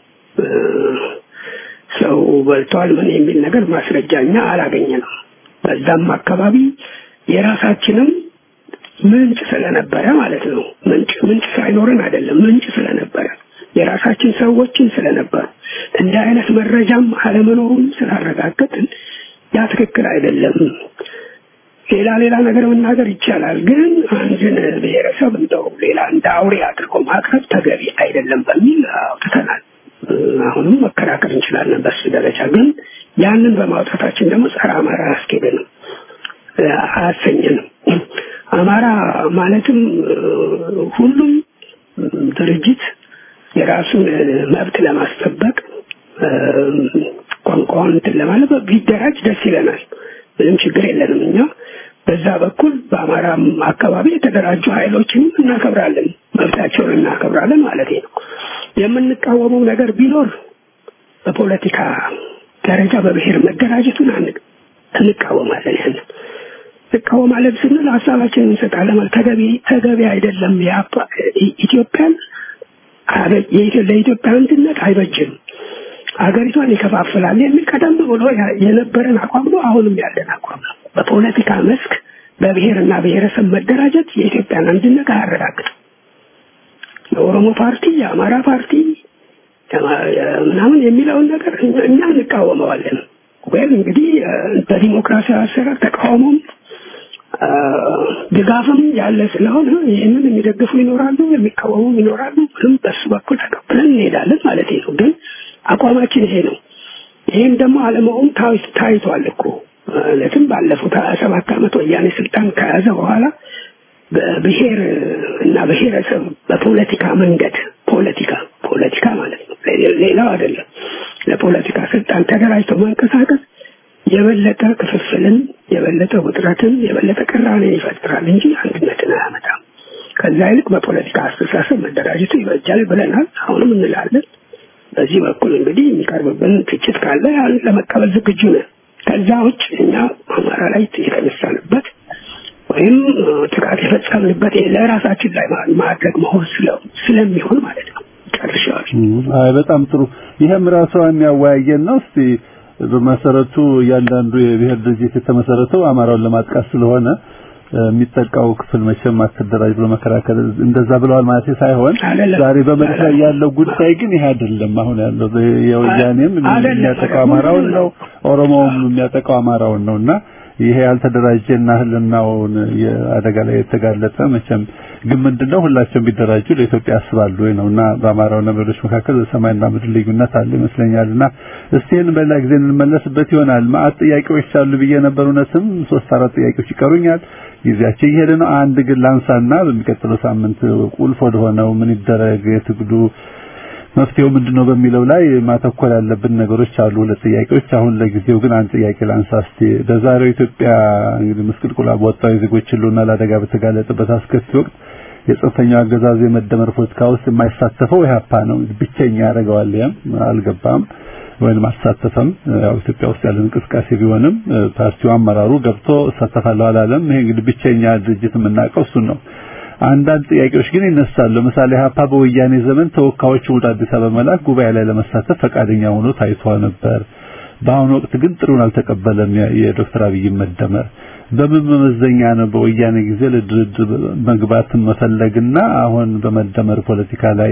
Speaker 4: ሰው በልቷል ምን የሚል ነገር ማስረጃኛ አላገኘንም። በዛም አካባቢ የራሳችንም ምንጭ ስለነበረ ማለት ነው። ምንጭ ምንጭ ሳይኖርን አይደለም፣ ምንጭ ስለነበረ የራሳችን ሰዎችን ስለነበሩ እንደ አይነት መረጃም አለመኖሩን ስላረጋገጥን ያ ትክክል አይደለም። ሌላ ሌላ ነገር መናገር ይቻላል፣ ግን አንድን ብሔረሰብ እንደው ሌላ እንደ አውሬ አድርጎ ማቅረብ ተገቢ አይደለም በሚል አውጥተናል። አሁንም መከራከር እንችላለን በሱ ደረጃ። ግን ያንን በማውጣታችን ደግሞ ጸረ አማራ አስኬደንም አያሰኘንም። አማራ ማለትም ሁሉም ድርጅት የራሱን መብት ለማስጠበቅ ቋንቋውን እንትን ለማለት ቢደራጅ ደስ ይለናል። ምንም ችግር የለንም። እኛ በዛ በኩል በአማራ አካባቢ የተደራጁ ኃይሎችን እናከብራለን፣ መብታቸውን እናከብራለን ማለት ነው። የምንቃወመው ነገር ቢኖር በፖለቲካ ደረጃ በብሔር መደራጀቱን እንቃወማለን። ያን እንቃወማለን ስንል ሀሳባችንን እንሰጣለን ማለት ተገቢ ተገቢ አይደለም። ኢትዮጵያን ለኢትዮጵያ አንድነት አይበጅም፣ አገሪቷን ይከፋፍላል የሚል ቀደም ብሎ የነበረን አቋም ነው። አሁንም ያለን አቋም ነው። በፖለቲካ መስክ በብሔርና ብሔረሰብ መደራጀት የኢትዮጵያን አንድነት አያረጋግጥም። የኦሮሞ ፓርቲ፣ የአማራ ፓርቲ ምናምን የሚለውን ነገር እኛ እንቃወመዋለን። ወይም እንግዲህ በዲሞክራሲያዊ አሰራር ተቃውሞም ድጋፍም ያለ ስለሆነ ይህንን የሚደግፉ ይኖራሉ፣ የሚቃወሙ ይኖራሉ። ምንም በሱ በኩል ተቀብለን እንሄዳለን ማለት ነው። ግን አቋማችን ይሄ ነው። ይሄም ደግሞ አለመሆኑ ታይቷል እኮ ለትም ባለፉት ሰባት ዓመት ወያኔ ስልጣን ከያዘ በኋላ በብሔር እና ብሔረሰብ በፖለቲካ መንገድ ፖለቲካ ፖለቲካ ማለት ነው ሌላው አይደለም። ለፖለቲካ ስልጣን ተደራጅቶ መንቀሳቀስ የበለጠ ክፍፍልን፣ የበለጠ ውጥረትን፣ የበለጠ ቅራኔን ይፈጥራል እንጂ አንድነትን አያመጣም። ከዛ ይልቅ በፖለቲካ አስተሳሰብ መደራጀቱ ይበጃል ብለናል። አሁንም እንላለን። በዚህ በኩል እንግዲህ የሚቀርብብን ትችት ካለ ያን ለመቀበል ዝግጁ ነን። ከዛ ውጭ እኛ አማራ ላይ የተነሳንበት ወይም ጥቃት የፈጸምንበት ለራሳችን ላይ ማድረግ መሆን ስለሚሆን ማለት ነው። ጨርሻለሁ።
Speaker 3: አይ በጣም ጥሩ። ይሄም ራሱ የሚያወያየን ነው። እስቲ በመሰረቱ ያንዳንዱ የብሔር ድርጅት የተመሰረተው አማራውን ለማጥቃት ስለሆነ የሚጠቃው ክፍል መቼም አትደራጅ ብሎ መከራከር እንደዛ ብለዋል ማለት ሳይሆን ዛሬ በመድረክ ላይ ያለው ጉዳይ ግን ይሄ አይደለም። አሁን ያለው የወያኔም የሚያጠቃው አማራውን ነው፣ ኦሮሞውም የሚያጠቃው አማራውን ነውና ይሄ ያልተደራጀና ህልናውን የአደጋ ላይ የተጋለጠ መቼም ግን ምንድነው ሁላችንም ቢደራጁ ለኢትዮጵያ ያስባሉ ነውና በአማራውና በሌሎች መካከል ሰማይና ምድር ልዩነት አለ ይመስለኛልና እስቲን በላ ጊዜ እንመለስበት ይሆናል። ማአት ጥያቄዎች አሉ ብዬ ነበር። እውነትም ሶስት አራት ጥያቄዎች ይቀሩኛል። ጊዜያችን ይሄድ ነው። አንድ ግን ላንሳና በሚቀጥለው ሳምንት ቁልፍ ወደ ሆነው ምን ይደረግ የትግሉ መፍትሄው ምንድነው በሚለው ላይ ማተኮር ያለብን ነገሮች አሉ። ሁለት ጥያቄዎች አሁን ለጊዜው ግን አንድ ጥያቄ ላንሳ እስቲ። በዛሬው ኢትዮጵያ እንግዲህ መስቀልቁላ ወጣው የዜጎች ሁሉና ለአደጋ በተጋለጠበት አስከፊ ወቅት የጽንፈኛው አገዛዝ የመደመር ፖለቲካ ውስጥ የማይሳተፈው ኢህአፓ ነው። ብቸኛ ያደርገዋል። ያም አልገባም ወይንም አሳተፈም። ያው ኢትዮጵያ ውስጥ ያለ እንቅስቃሴ ቢሆንም ፓርቲው አመራሩ ገብቶ ተሳተፋለሁ አላለም። ይሄ እንግዲህ ብቸኛ ድርጅት የምናውቀው እሱ ነው። አንዳንድ ጥያቄዎች ግን ይነሳሉ። ለምሳሌ ኢህአፓ በወያኔ ዘመን ተወካዮች ወደ አዲስ አበባ መላክ ጉባኤ ላይ ለመሳተፍ ፈቃደኛ ሆኖ ታይቶ ነበር። በአሁኑ ወቅት ግን ጥሩን አልተቀበለም የዶክተር አብይ መደመር። በምን መመዘኛ ነው በወያኔ ጊዜ ለድርድር መግባት መፈለግና አሁን በመደመር ፖለቲካ ላይ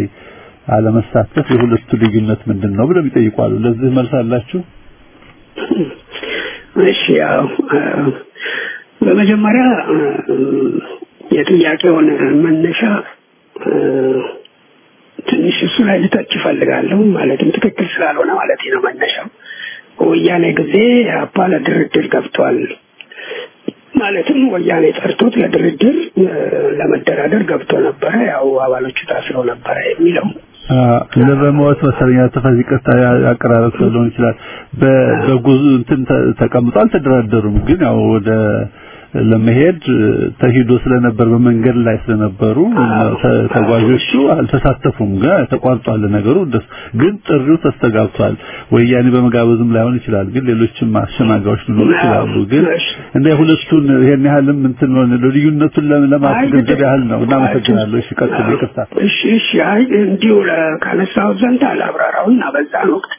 Speaker 3: አለመሳተፍ የሁለቱ ልዩነት ምንድነው ብለው ይጠይቃሉ። ለዚህ መልስ አላችሁ?
Speaker 4: እሺ ያው በመጀመሪያ የጥያቄውን መነሻ ትንሽ እሱ ላይ ልተች እፈልጋለሁ። ማለትም ትክክል ስላልሆነ ማለት ነው መነሻው። ወያኔ ጊዜ ኢህአፓ ለድርድር ገብቷል ማለትም ወያኔ ጠርቶት ለድርድር ለመደራደር ገብቶ ነበር። ያው አባሎቹ ታስረው ነበር የሚለው
Speaker 3: ለበሞት ወሰረኛ ተፈዚቀታ አቀራረብ ሊሆን ይችላል። በጉዞ እንትን ተቀምጧል ተደራደሩም ግን ያው ወደ ለመሄድ ተሂዶ ስለነበር በመንገድ ላይ ስለነበሩ ተጓዦቹ አልተሳተፉም ጋር ተቋርጧል ነገሩ። ግን ጥሪው ተስተጋብቷል። ወያኔ በመጋበዝም ላይሆን ይችላል ግን ሌሎችም አሸናጋዎች ሊኖሩ ይችላሉ። ግን እንደ ሁለቱን ይሄን ያህልም እንትን ነው ልዩነቱን ለማስገንዘብ ያህል ነው። እናመሰግናለሁ። እሺ ቀጥሉ። ይቅርታ።
Speaker 4: እሺ እሺ አይ እንዲሁ ካነሳው ዘንድ አላብራራውና በዛን ወቅት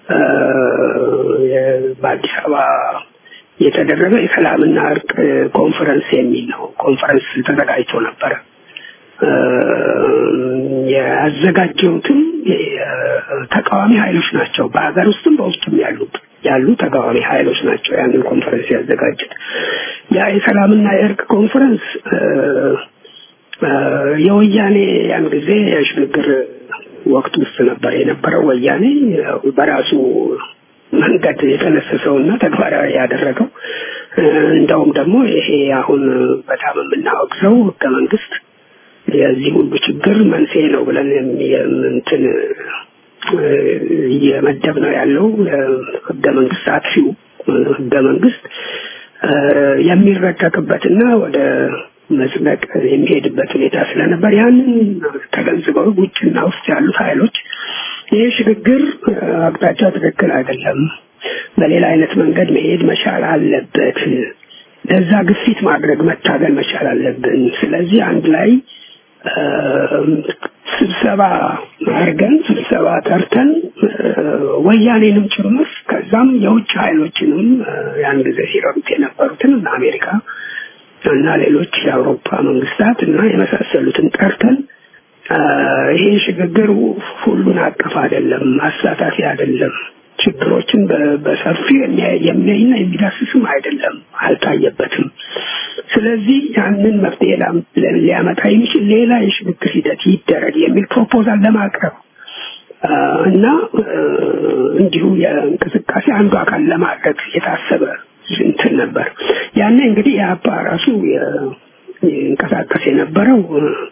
Speaker 4: በአዲስ አበባ የተደረገ የሰላምና እርቅ ኮንፈረንስ የሚል ነው። ኮንፈረንስ ተዘጋጅቶ ነበር። ያዘጋጁትም ተቃዋሚ ኃይሎች ናቸው በአገር ውስጥም በውስጥም ያሉት ያሉ ተቃዋሚ ኃይሎች ናቸው ያንን ኮንፈረንስ ያዘጋጁት ያ የሰላምና የእርቅ ኮንፈረንስ የወያኔ ያን ጊዜ የሽግግር ወቅት ውስጥ ነበር የነበረው ወያኔ በራሱ መንገድ የተነሰሰውና ተግባራዊ ያደረገው እንደውም ደግሞ ይሄ አሁን በጣም የምናወግዘው ህገ መንግስት የዚህ ሁሉ ችግር መንስኤ ነው ብለን እንትን የመደብ ነው ያለው ህገ መንግስት አጥፊው ህገ መንግስት የሚረቀቅበትና ወደ መስመቅ የሚሄድበት ሁኔታ ስለነበር ያንን ተገንዝበው ውጭና ውስጥ ያሉት ኃይሎች ይሄ ሽግግር አቅጣጫ ትክክል አይደለም በሌላ አይነት መንገድ መሄድ መቻል አለበት ለዛ ግፊት ማድረግ መታገል መቻል አለብን ስለዚህ አንድ ላይ ስብሰባ አርገን ስብሰባ ጠርተን ወያኔንም ጭምር ከዛም የውጭ ኃይሎችንም ያን ጊዜ ሲረዱት የነበሩትን እና አሜሪካ እና ሌሎች የአውሮፓ መንግስታት እና የመሳሰሉትን ጠርተን ይሄ ሽግግር ሁሉን አቀፍ አይደለም አሳታፊ አይደለም ችግሮችን በሰፊው የሚያይና የሚዳስስም አይደለም አልታየበትም ስለዚህ ያንን መፍትሄ ሊያመጣ የሚችል ሌላ የሽግግር ሂደት ይደረግ የሚል ፕሮፖዛል ለማቅረብ እና እንዲሁ የእንቅስቃሴ አንዱ አካል ለማድረግ የታሰበ እንትን ነበር ያኔ እንግዲህ የአፓ ራሱ እንቀሳቀስ የነበረው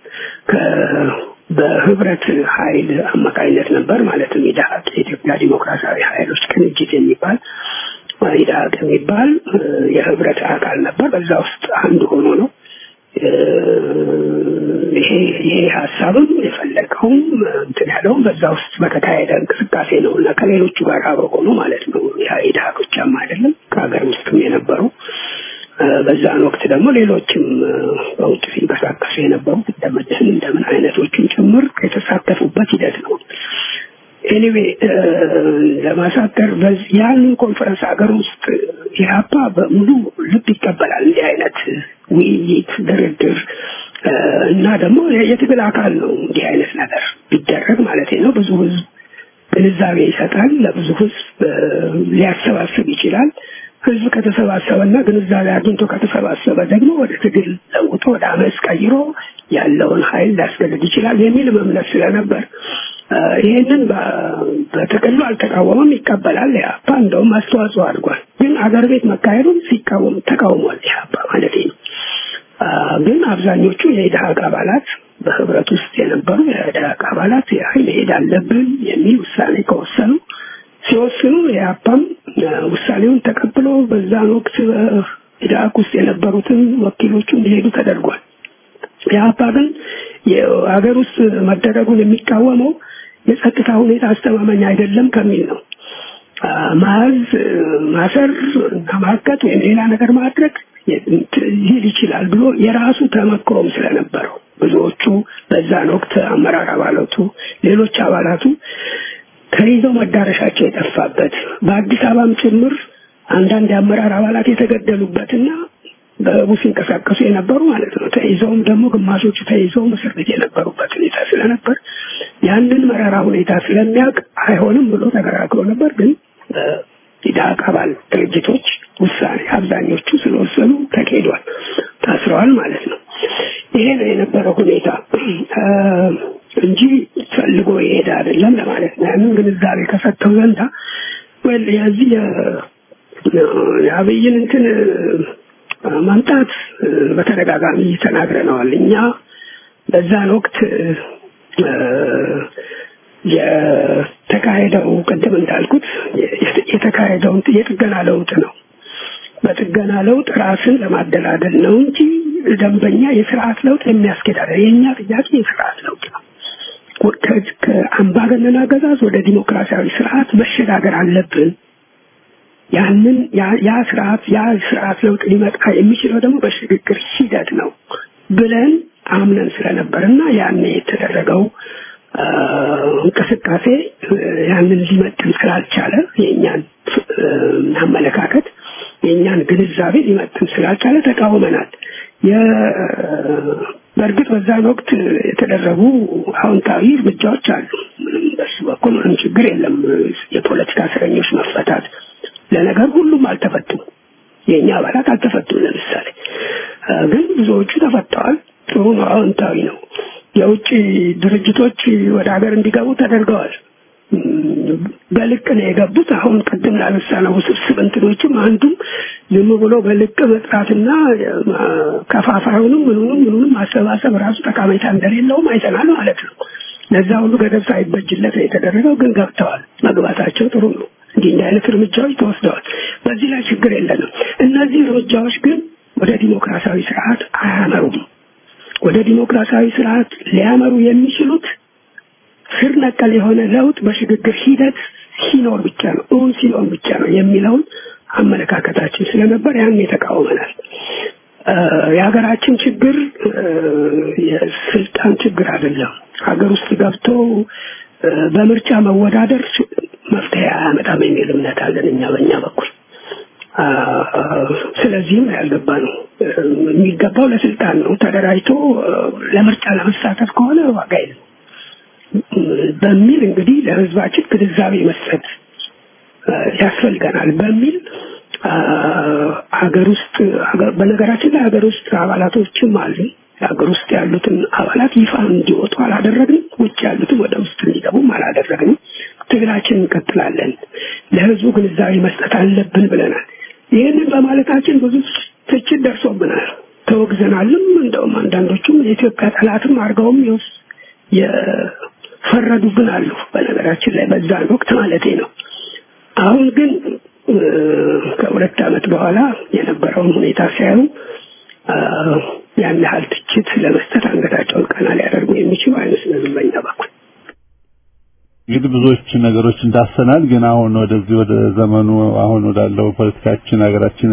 Speaker 4: በህብረት ኃይል አማካይነት ነበር ማለትም ኢዳሀቅ የኢትዮጵያ ዲሞክራሲያዊ ኃይሎች ቅንጅት የሚባል ኢዳሀቅ የሚባል የህብረት አካል ነበር በዛ ውስጥ አንዱ ሆኖ ነው ይሄ ይሄ ሐሳብም የፈለቀው እንትን ያለው በዛ ውስጥ በተካሄደ እንቅስቃሴ ነው እና ከሌሎቹ ጋር አብሮ ሆኖ ማለት ነው ያ ኢዳሀቆችም አይደለም ከሀገር ውስጥም የነበሩ በዛን ወቅት ደግሞ ሌሎችም በውጭ ሲንቀሳቀሱ የነበሩ እንደመድህን እንደምን አይነቶችን ጭምር የተሳተፉበት ሂደት ነው ኤኒዌይ ለማሳጠር በዚህ ያንን ኮንፈረንስ ሀገር ውስጥ ኢህአፓ በሙሉ ልብ ይቀበላል እንዲህ አይነት ውይይት ድርድር እና ደግሞ የትግል አካል ነው እንዲህ አይነት ነገር ቢደረግ ማለት ነው ብዙ ህዝብ ግንዛቤ ይሰጣል ለብዙ ህዝብ ሊያሰባስብ ይችላል ህዝብ ከተሰባሰበና ግንዛቤ አግኝቶ ከተሰባሰበ ደግሞ ወደ ትግል ለውጦ ወደ አመጽ ቀይሮ ያለውን ኃይል ሊያስገድድ ይችላል የሚል እምነት ስለነበር ይሄንን በተቀሉ አልተቃወመም ይቀበላል ያፓ እንደውም አስተዋጽኦ አድርጓል ግን አገር ቤት መካሄዱን ሲቃወም ተቃውሟል ያፓ ማለት ነው ግን አብዛኞቹ የኢዳሀቅ አባላት በህብረት ውስጥ የነበሩ የኢዳሀቅ አባላት ያይ መሄድ አለብን የሚል ውሳኔ ከወሰኑ ሲወስኑ ያፓም ውሳኔውን ተቀብሎ በዛን ወቅት ኢዳሀቅ ውስጥ የነበሩትን ወኪሎቹ እንዲሄዱ ተደርጓል ያፓ ግን የሀገር ውስጥ መደረጉን የሚቃወመው የጸጥታ ሁኔታ አስተማማኝ አይደለም ከሚል ነው ማዝ ማሰር ማቀጥ ወይም ሌላ ነገር ማድረግ ይል ይችላል ብሎ የራሱ ተመክሮም ስለነበረው ብዙዎቹ በዛን ወቅት አመራር አባላቱ ሌሎች አባላቱ ከይዘው መዳረሻቸው የጠፋበት በአዲስ አበባም ጭምር አንዳንድ የአመራር አባላት የተገደሉበትና በቡስ ሲንቀሳቀሱ የነበሩ ማለት ነው ተይዘውም ደግሞ ግማሾቹ ተይዘው እስር ቤት የነበሩበት ሁኔታ ስለነበር ያንን መራራ ሁኔታ ስለሚያውቅ አይሆንም ብሎ ተከራክሮ ነበር ግን ኢዳሀቅ አባል ድርጅቶች ውሳኔ አብዛኞቹ ስለወሰኑ ተካሂዷል ታስረዋል ማለት ነው ይሄ ነው የነበረው ሁኔታ እንጂ ፈልጎ ይሄድ አይደለም ለማለት ነው ያንን ግንዛቤ ከሰጠው ዘንዳ ወይ የዚህ የአብይን እንትን ማምጣት በተደጋጋሚ ተናግረናል እኛ በዛን ወቅት የተካሄደው ቀደም እንዳልኩት የተካሄደው የጥገና ለውጥ ነው በጥገና ለውጥ ራስን ለማደላደል ነው እንጂ ደንበኛ የሥርዓት ለውጥ የሚያስኬድ አይደለም የኛ ጥያቄ የሥርዓት ለውጥ ነው ከአምባገነን አገዛዝ ወደ ዲሞክራሲያዊ ስርዓት መሸጋገር አለብን ያንን ያ ስርዓት ያ ስርዓት ለውጥ ሊመጣ የሚችለው ደግሞ በሽግግር ሂደት ነው ብለን አምነን ስለነበርና ያኔ የተደረገው እንቅስቃሴ ያንን ሊመጥን ስላልቻለ የኛን አመለካከት የኛን ግንዛቤ ሊመጥን ስላልቻለ ተቃውመናል በእርግጥ በዛን ወቅት የተደረጉ አዎንታዊ እርምጃዎች አሉ። ምንም በሱ በኩል ምንም ችግር የለም። የፖለቲካ እስረኞች መፈታት ለነገር ሁሉም አልተፈቱም። የኛ አባላት አልተፈቱም። ለምሳሌ ግን ብዙዎቹ ተፈተዋል። ጥሩ ነው፣ አዎንታዊ ነው። የውጭ ድርጅቶች ወደ ሀገር እንዲገቡ ተደርገዋል። በልቅ ነው የገቡት። አሁን ቅድም ላነሳነው ስብስብ እንትኖችም አንዱ ዝም ብሎ በልቅ መጥራትና ከፋፋዩንም ምኑንም ምኑንም ማሰባሰብ ራሱ ጠቃሚታ እንደሌለውም አይተናል ማለት ነው። ለዛ ሁሉ ገደብ ሳይበጅለት የተደረገው ግን ገብተዋል። መግባታቸው ጥሩ ነው። እንዲህ አይነት እርምጃዎች ተወስደዋል። በዚህ ላይ ችግር የለንም። እነዚህ እርምጃዎች ግን ወደ ዲሞክራሲያዊ ስርዓት አያመሩም። ወደ ዲሞክራሲያዊ ስርዓት ሊያመሩ የሚችሉት ስር ነቀል የሆነ ለውጥ በሽግግር ሂደት ሲኖር ብቻ ነው፣ እውን ሲኖር ብቻ ነው የሚለውን አመለካከታችን ስለነበር ያን የተቃወመናል። የሀገራችን ችግር የስልጣን ችግር አይደለም። ሀገር ውስጥ ገብቶ በምርጫ መወዳደር መፍትሄ አያመጣም የሚል እምነት አለን እኛ በእኛ በኩል። ስለዚህም ያልገባ ነው የሚገባው ለስልጣን ነው። ተደራጅቶ ለምርጫ ለመሳተፍ ከሆነ ዋጋ የለም በሚል እንግዲህ ለህዝባችን ግንዛቤ መስጠት ያስፈልገናል በሚል ሀገር ውስጥ በነገራችን ላይ ሀገር ውስጥ አባላቶችም አሉ። ሀገር ውስጥ ያሉትን አባላት ይፋ እንዲወጡ አላደረግንም። ውጭ ያሉትን ወደ ውስጥ እንዲገቡም አላደረግንም። ትግላችን እንቀጥላለን። ለህዝቡ ግንዛቤ መስጠት አለብን ብለናል። ይህንን በማለታችን ብዙ ትችት ደርሶብናል፣ ተወግዘናልም። እንደውም አንዳንዶቹም የኢትዮጵያ ጠላትም አድርገውም የፈረዱብን አሉ። በነገራችን ላይ በዛን ወቅት ማለቴ ነው። አሁን ግን ከሁለት ዓመት በኋላ የነበረውን ሁኔታ ሲያዩ ያን ያህል ትችት ለመስጠት አንገታቸውን ቀና ሊያደርጉ የሚችሉ አይመስልም በእኛ በኩል።
Speaker 3: እንግዲህ ብዙዎች ነገሮች እንዳሰናል። ግን አሁን ወደዚህ ወደ ዘመኑ አሁን ወዳለው ፖለቲካችን ሀገራችን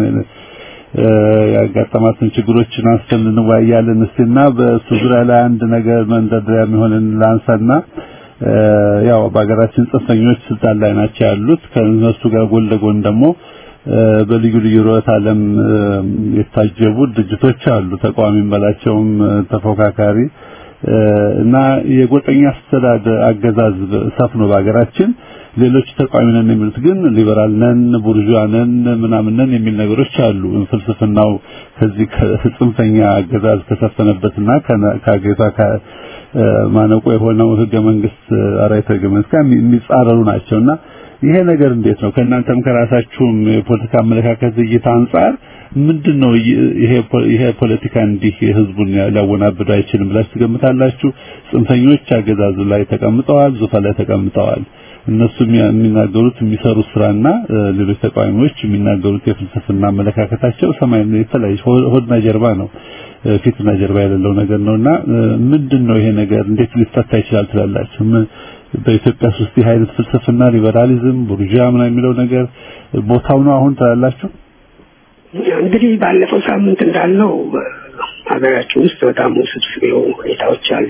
Speaker 3: ያጋጠማትን ችግሮችን አንስተን እንወያያለን። እስቲና በሱ ዙሪያ ላይ አንድ ነገር መንደርደሪያ የሚሆንን ላንሳና ያው በሀገራችን ጽንፈኞች ስልጣን ላይ ናቸው ያሉት። ከነሱ ጋር ጎን ለጎን ደግሞ በልዩ ልዩ ርዕዮተ ዓለም የታጀቡ ድርጅቶች አሉ። ተቃዋሚም በላቸውም ተፎካካሪ እና የጎጠኛ አስተዳደር አገዛዝ ሰፍኖ በሀገራችን ሌሎች ተቃዋሚ ነን የሚሉት ግን ሊበራል ነን ቡርዥዋ ነን ምናምን ነን የሚል ነገሮች አሉ። ፍልስፍናው ከዚህ ከጽንፈኛ አገዛዝ ከሰፈነበትና ከአገሪቷ ማነቆ የሆነው ህገ መንግስት አራይተ ህገ መንግስት ጋር የሚጻረሩ ናቸውና ይሄ ነገር እንዴት ነው ከእናንተም ከራሳችሁም የፖለቲካ አመለካከት እይታ አንፃር ምንድነው ይሄ ይሄ ፖለቲካ እንዲህ ህዝቡን ሊያወናብድ አይችልም ብላችሁ ትገምታላችሁ? ጽንፈኞች አገዛዙ ላይ ተቀምጠዋል፣ ዙፋን ላይ ተቀምጠዋል። እነሱ የሚናገሩት የሚሰሩት ስራና ሌሎች ተቃዋሚዎች የሚናገሩት የፍልስፍና አመለካከታቸው ሰማይና የተለያየ ሆድና ጀርባ ነው፣ ፊትና ጀርባ ያለው ነገር ነውና ምንድነው ይሄ ነገር እንዴት ሊፈታ ይችላል ትላላችሁ? በኢትዮጵያ ውስጥ ይሄ አይነት ፍልስፍና ሊበራሊዝም ቡርዥዋ ምናምን የሚለው ነገር ቦታው ነው አሁን ትላላችሁ?
Speaker 4: እንግዲህ ባለፈው ሳምንት እንዳልነው ሀገራችን ውስጥ በጣም ውስብስብ የሆኑ ሁኔታዎች አሉ።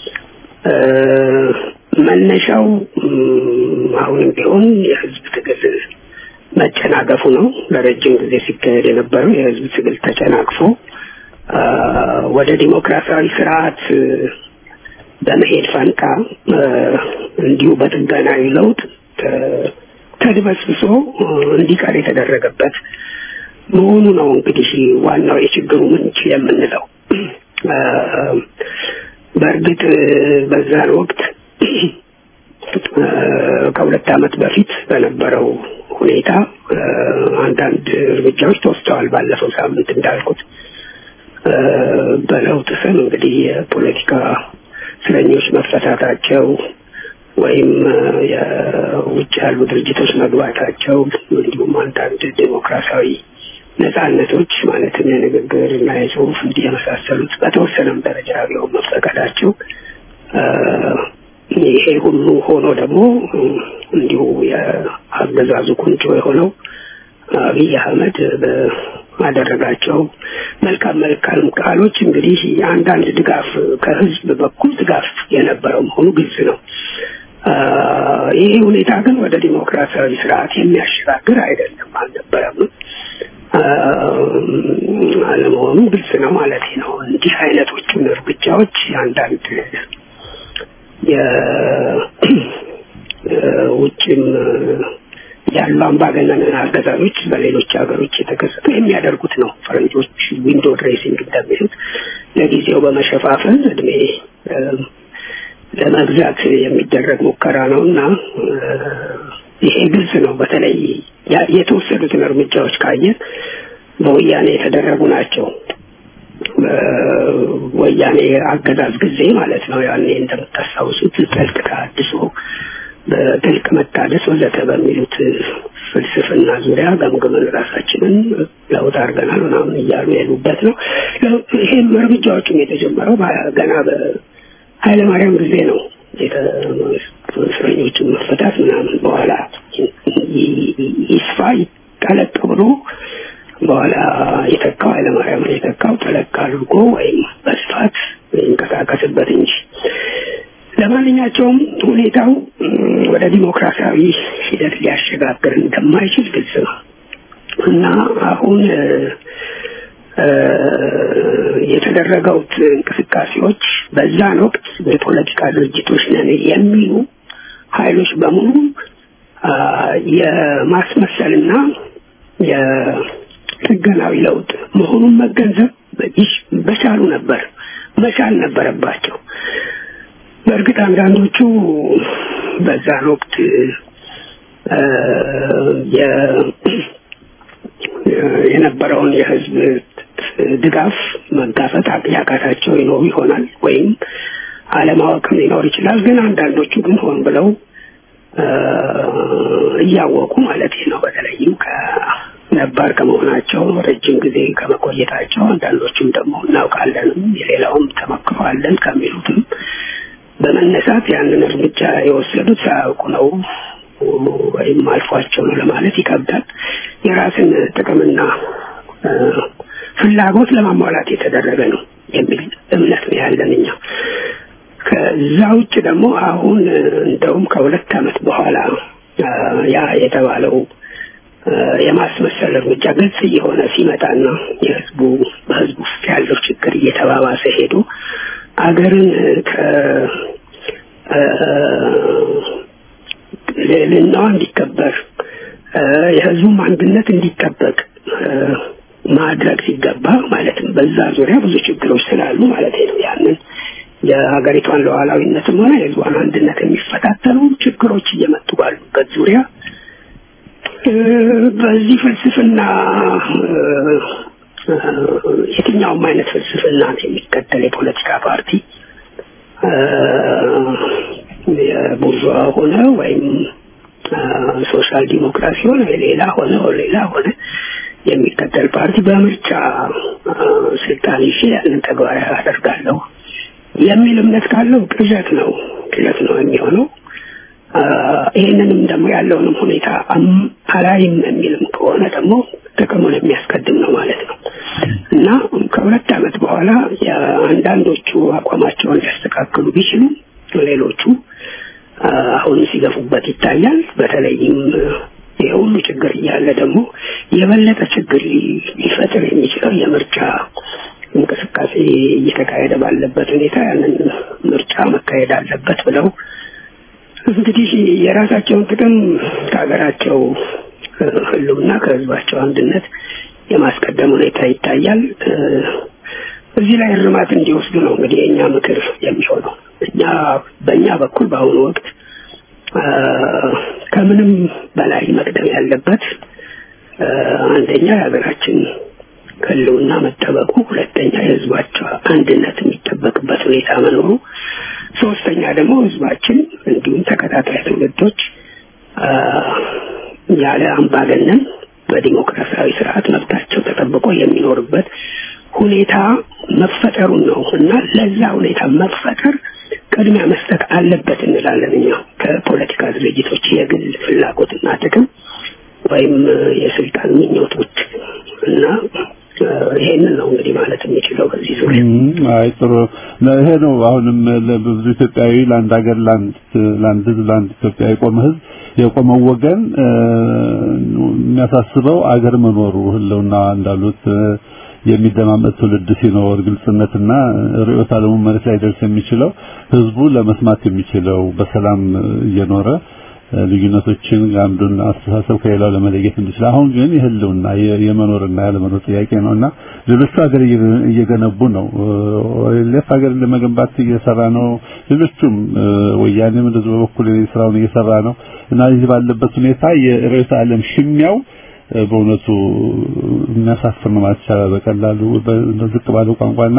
Speaker 4: መነሻው አሁንም ቢሆን የህዝብ ትግል መጨናገፉ ነው። ለረጅም ጊዜ ሲካሄድ የነበረው የህዝብ ትግል ተጨናግፎ ወደ ዲሞክራሲያዊ ስርዓት በመሄድ ፋንታ እንዲሁ በጥገናዊ ለውጥ ተድበስብሶ እንዲቀር የተደረገበት መሆኑ ነው እንግዲህ ዋናው የችግሩ ምንጭ የምንለው። በእርግጥ በዛን ወቅት ከሁለት ዓመት በፊት በነበረው ሁኔታ አንዳንድ እርምጃዎች ተወስደዋል። ባለፈው ሳምንት እንዳልኩት በለውጥ ስም እንግዲህ የፖለቲካ እስረኞች መፈታታቸው ወይም የውጭ ያሉ ድርጅቶች መግባታቸው እንዲሁም አንዳንድ ዲሞክራሲያዊ ነፃነቶች ማለትም የንግግር እና የጽሁፍ እንዲህ የመሳሰሉት በተወሰነም ደረጃ ቢሆን መፈቀዳቸው ይሄ ሁሉ ሆኖ ደግሞ እንዲሁ የአገዛዙ ቁንጮ የሆነው አብይ አህመድ ባደረጋቸው መልካም መልካም ቃሎች እንግዲህ አንዳንድ ድጋፍ ከህዝብ በኩል ድጋፍ የነበረው መሆኑ ግልጽ ነው። ይሄ ሁኔታ ግን ወደ ዲሞክራሲያዊ ስርዓት የሚያሸጋግር አይደለም አልነበረም። አለመሆኑ ግልጽ ነው ማለት ነው። እንዲህ አይነቶቹን እርምጃዎች አንዳንድ የውጭም ያሉ አምባገነን አገዛዞች በሌሎች ሀገሮች የተከሰተ የሚያደርጉት ነው። ፈረንጆች ዊንዶ ድሬሲንግ እንደሚሉት ለጊዜው በመሸፋፈን እድሜ ለመግዛት የሚደረግ ሙከራ ነውና ይሄ ግልጽ ነው። በተለይ የተወሰዱትን እርምጃዎች ካየን በወያኔ የተደረጉ ናቸው። በወያኔ አገዛዝ ጊዜ ማለት ነው። ያኔ እንደምታስታውሱት ጥልቅ ተሃድሶ በጥልቅ መታደስ ወዘተ በሚሉት ፍልስፍና ዙሪያ ገምግመን ራሳችንን ለውጥ አድርገናል ምናምን እያሉ ያሉበት ነው። ይሄም እርምጃዎቹም የተጀመረው ገና በኃይለ ማርያም ጊዜ ነው። እስረኞችን መፈታት ምናምን በኋላ ይስፋ ይጠለቅ ብሎ በኋላ የተካው ኃይለ ማርያም የተካው ተለቅ አድርጎ ወይም በስፋት ይንቀሳቀስበት እንጂ ለማንኛውም ሁኔታው ወደ ዲሞክራሲያዊ ሂደት ሊያሸጋግር እንደማይችል ግልጽ ነው እና አሁን የተደረገው እንቅስቃሴዎች በዛን ወቅት በፖለቲካ ድርጅቶች ነን የሚሉ ኃይሎች በሙሉ የማስመሰልና የጥገናዊ ለውጥ መሆኑን መገንዘብ በቻሉ ነበር መቻል ነበረባቸው። በእርግጥ አንዳንዶቹ በዛን ወቅት የነበረውን የህዝብ ድጋፍ መጋፈጥ ያቃታቸው ይኖሩ ይሆናል ወይም አለማወቅም ሊኖር ይችላል። ግን አንዳንዶቹ ግን ሆን ብለው እያወቁ ማለት ነው በተለይም ከነባር ከመሆናቸው ረጅም ጊዜ ከመቆየታቸው አንዳንዶቹም ደግሞ እናውቃለንም የሌላውም ተመክሯለን ከሚሉትም በመነሳት ያንን እርምጃ የወሰዱት ሳያውቁ ነው ወይም አልፏቸው ነው ለማለት ይከብዳል። የራስን ጥቅምና ፍላጎት ለማሟላት የተደረገ ነው የሚል እምነት ነው ያለን እኛ። ከዛ ውጭ ደግሞ አሁን እንደውም ከሁለት ዓመት በኋላ ያ የተባለው የማስመሰል እርምጃ ግልጽ እየሆነ ሲመጣና የህዝቡ በህዝቡ ውስጥ ያለው ችግር እየተባባሰ ሄዶ አገርን ከ ለለናው እንዲከበር የህዝቡም አንድነት እንዲጠበቅ ማድረግ ሲገባ ማለትም በዛ ዙሪያ ብዙ ችግሮች ስላሉ ማለት ነው ያንን የሀገሪቷን ሉዓላዊነትም ሆነ የህዝቧን አንድነት የሚፈታተኑ ችግሮች እየመጡ ባሉበት ዙሪያ በዚህ ፍልስፍና የትኛውም አይነት ፍልስፍና የሚከተል የፖለቲካ ፓርቲ የቡርዥዋ ሆነ ወይም ሶሻል ዲሞክራሲ ሆነ ሌላ ሆነ ሌላ ሆነ የሚከተል ፓርቲ በምርጫ ስልጣን ይዤ ያንን ተግባራዊ አደርጋለሁ የሚል እምነት ካለው ቅዠት ነው ቅዠት ነው የሚሆነው። ይሄንንም ደግሞ ያለውንም ሁኔታ አላይም የሚልም ከሆነ ደግሞ ጥቅሙን የሚያስቀድም ነው ማለት ነው እና ከሁለት ዓመት በኋላ አንዳንዶቹ አቋማቸውን ሊያስተካክሉ ቢችሉ ሌሎቹ አሁን ሲገፉበት ይታያል። በተለይም የሁሉ ችግር እያለ ደግሞ የበለጠ ችግር ሊፈጥር የሚችለው የምርጫ እንቅስቃሴ እየተካሄደ ባለበት ሁኔታ ያንን ምርጫ መካሄድ አለበት ብለው እንግዲህ የራሳቸውን ጥቅም ከሀገራቸው ህልውና ከህዝባቸው አንድነት የማስቀደም ሁኔታ ይታያል። እዚህ ላይ እርማት እንዲወስዱ ነው እንግዲህ የኛ ምክር የሚሆነው። እኛ በእኛ በኩል በአሁኑ ወቅት ከምንም በላይ መቅደም ያለበት አንደኛ የሀገራችን ህልውና መጠበቁ፣ ሁለተኛ የህዝባቸው አንድነት የሚጠበቅበት ሁኔታ መኖሩ፣ ሶስተኛ ደግሞ ህዝባችን እንዲሁም ተከታታይ ትውልዶች ያለ አምባገነን በዲሞክራሲያዊ ስርዓት መብታቸው ተጠብቆ የሚኖርበት ሁኔታ መፈጠሩን ነው እና ለዛ ሁኔታ መፈጠር ቅድሚያ መስጠት አለበት እንላለን እኛ ከፖለቲካ ድርጅቶች የግል ፍላጎትና ጥቅም ወይም የስልጣን ምኞቶች እና ይሄንን ነው እንግዲህ ማለት የሚችለው በዚህ ዙሪያ።
Speaker 3: አይ ጥሩ ይሄ ነው። አሁንም ለብዙ ኢትዮጵያዊ ለአንድ ሀገር ለአንድ ለአንድ ለአንድ ኢትዮጵያዊ ቆመ ህዝብ የቆመው ወገን የሚያሳስበው አገር መኖሩ ህልውና እንዳሉት የሚደማመጥ ትውልድ ሲኖር ግልጽነትና ርዕዮተ ዓለሙ መሬት ላይ ደርስ የሚችለው ህዝቡ ለመስማት የሚችለው በሰላም እየኖረ ልዩነቶችን አንዱን አስተሳሰብ ከሌላው ለመለየት እንዲችል አሁን ግን የህልውና የመኖርና ያለመኖር ጥያቄ ነውና ሌሎቹ ሀገር እየገነቡ ነው ለፍ ሀገር ለመገንባት እየሰራ ነው ሌሎቹም ወያኔም እንደዚህ በኩል ስራውን እየሰራ ነው እና እዚህ ባለበት ሁኔታ የርዕዮተ ዓለም ሽሚያው በእውነቱ የሚያሳፍር ነው ማለት ይቻላል በቀላሉ በዝቅ ባለው ቋንቋና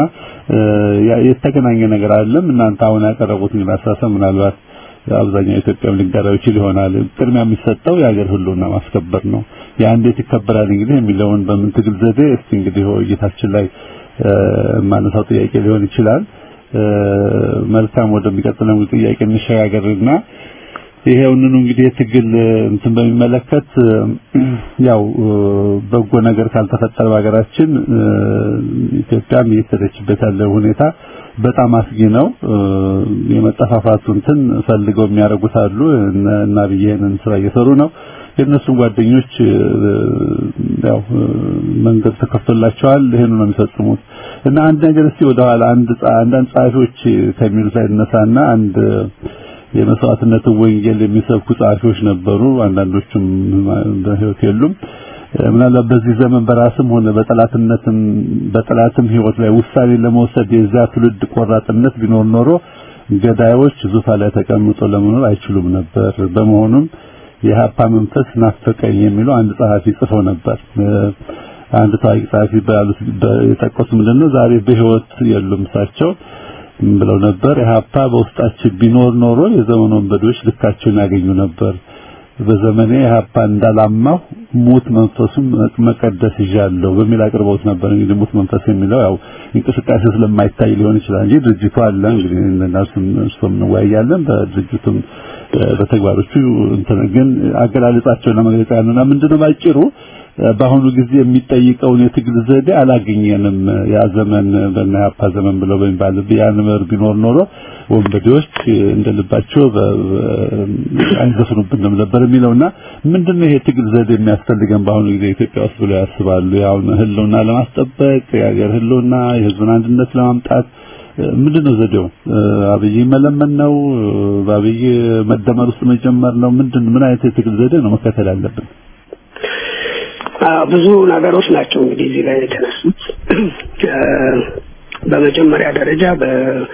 Speaker 3: የተገናኘ ነገር አይደለም እናንተ አሁን ያቀረቡት ግን አስተሳሰብ ምናልባት አብዛኛው ኢትዮጵያም ሊጋራው ይችላል ይሆናል ቅድሚያ የሚሰጠው የሀገር ህልውና ማስከበር ነው ያ እንዴት ይከበራል እንግዲህ የሚለውን በምን ትግል ዘዴ እስቲ እንግዲህ ሆይታችን ላይ ማነሳው ጥያቄ ሊሆን ይችላል መልካም ወደሚቀጥለው ጥያቄ እንሸጋገርና ይሄውንኑ እንግዲህ ትግል እንትን በሚመለከት ያው በጎ ነገር ካልተፈጠረ በሀገራችን ኢትዮጵያም እየተደረችበት ያለው ሁኔታ በጣም አስጊ ነው የመጠፋፋቱን እንትን ፈልገው የሚያረጉት አሉ እና በየነን ስራ እየሰሩ ነው የነሱም ጓደኞች ያው መንገድ ተከፍቶላቸዋል ይሄን ነው የሚፈጽሙት እና አንድ ነገር እስቲ ወደኋላ አንድ አንድ ጻፊዎች ከሚሉት ላይ እነሳና አንድ የመስዋዕትነት ወንጌል የሚሰብኩ ጻፊዎች ነበሩ አንዳንዶቹም በህይወት የሉም ምናልባት በዚህ ዘመን በራስም ሆነ በጠላትነትም በጠላትም ህይወት ላይ ውሳኔ ለመውሰድ የዛ ትውልድ ቆራጥነት ቢኖር ኖሮ ገዳዮች ዙፋን ላይ ተቀምጠው ለመኖር አይችሉም ነበር በመሆኑም የሀፓ መንፈስ ናፈቀኝ የሚለው አንድ ጻፊ ጽፎ ነበር አንድ ታዋቂ ጻፊ ባሉት የጠቀሱ ምንድነው ዛሬ በህይወት የሉም ሳቸው ብለው ነበር የሀፓ በውስጣችን ቢኖር ኖሮ የዘመኑን በዶች ልካቸውን ያገኙ ነበር በዘመኔ ሀፓ እንዳላማው ሙት መንፈሱም መቀደስ ይያለው በሚል አቅርቦት ነበር እንግዲህ ሙት መንፈስ የሚለው ያው እንቅስቃሴ ስለማይታይ ሊሆን ይችላል እንጂ ድርጅቱ አለ እንግዲህ እነሱም እሱም ነው ያያለን በድርጅቱም በተግባሮቹ እንትን ግን አገላለጻቸው ለመግለጽ ያነና ምንድነው ባጭሩ በአሁኑ ጊዜ የሚጠይቀውን የትግል ዘዴ አላገኘንም ያ ዘመን በእናያፓ ዘመን ብለው በሚባል ቢያንመር ቢኖር ኖሮ ወንበዴዎች እንደልባቸው አይዘፍኑብንም ነበር የሚለውና ምንድነው ይሄ ትግል ዘዴ የሚያስፈልገን በአሁኑ ጊዜ ኢትዮጵያ ውስጥ ብለው ያስባሉ ያው ህልውና ለማስጠበቅ የሀገር ህልውና የህዝብን አንድነት ለማምጣት ምንድነው ዘዴው አብይ መለመን ነው በአብይ መደመር ውስጥ መጀመር ነው ምንድን ምን አይነት የትግል ዘዴ ነው መከተል ያለብን
Speaker 4: ብዙ ነገሮች ናቸው እንግዲህ እዚህ ላይ የተነሱት በመጀመሪያ ደረጃ በ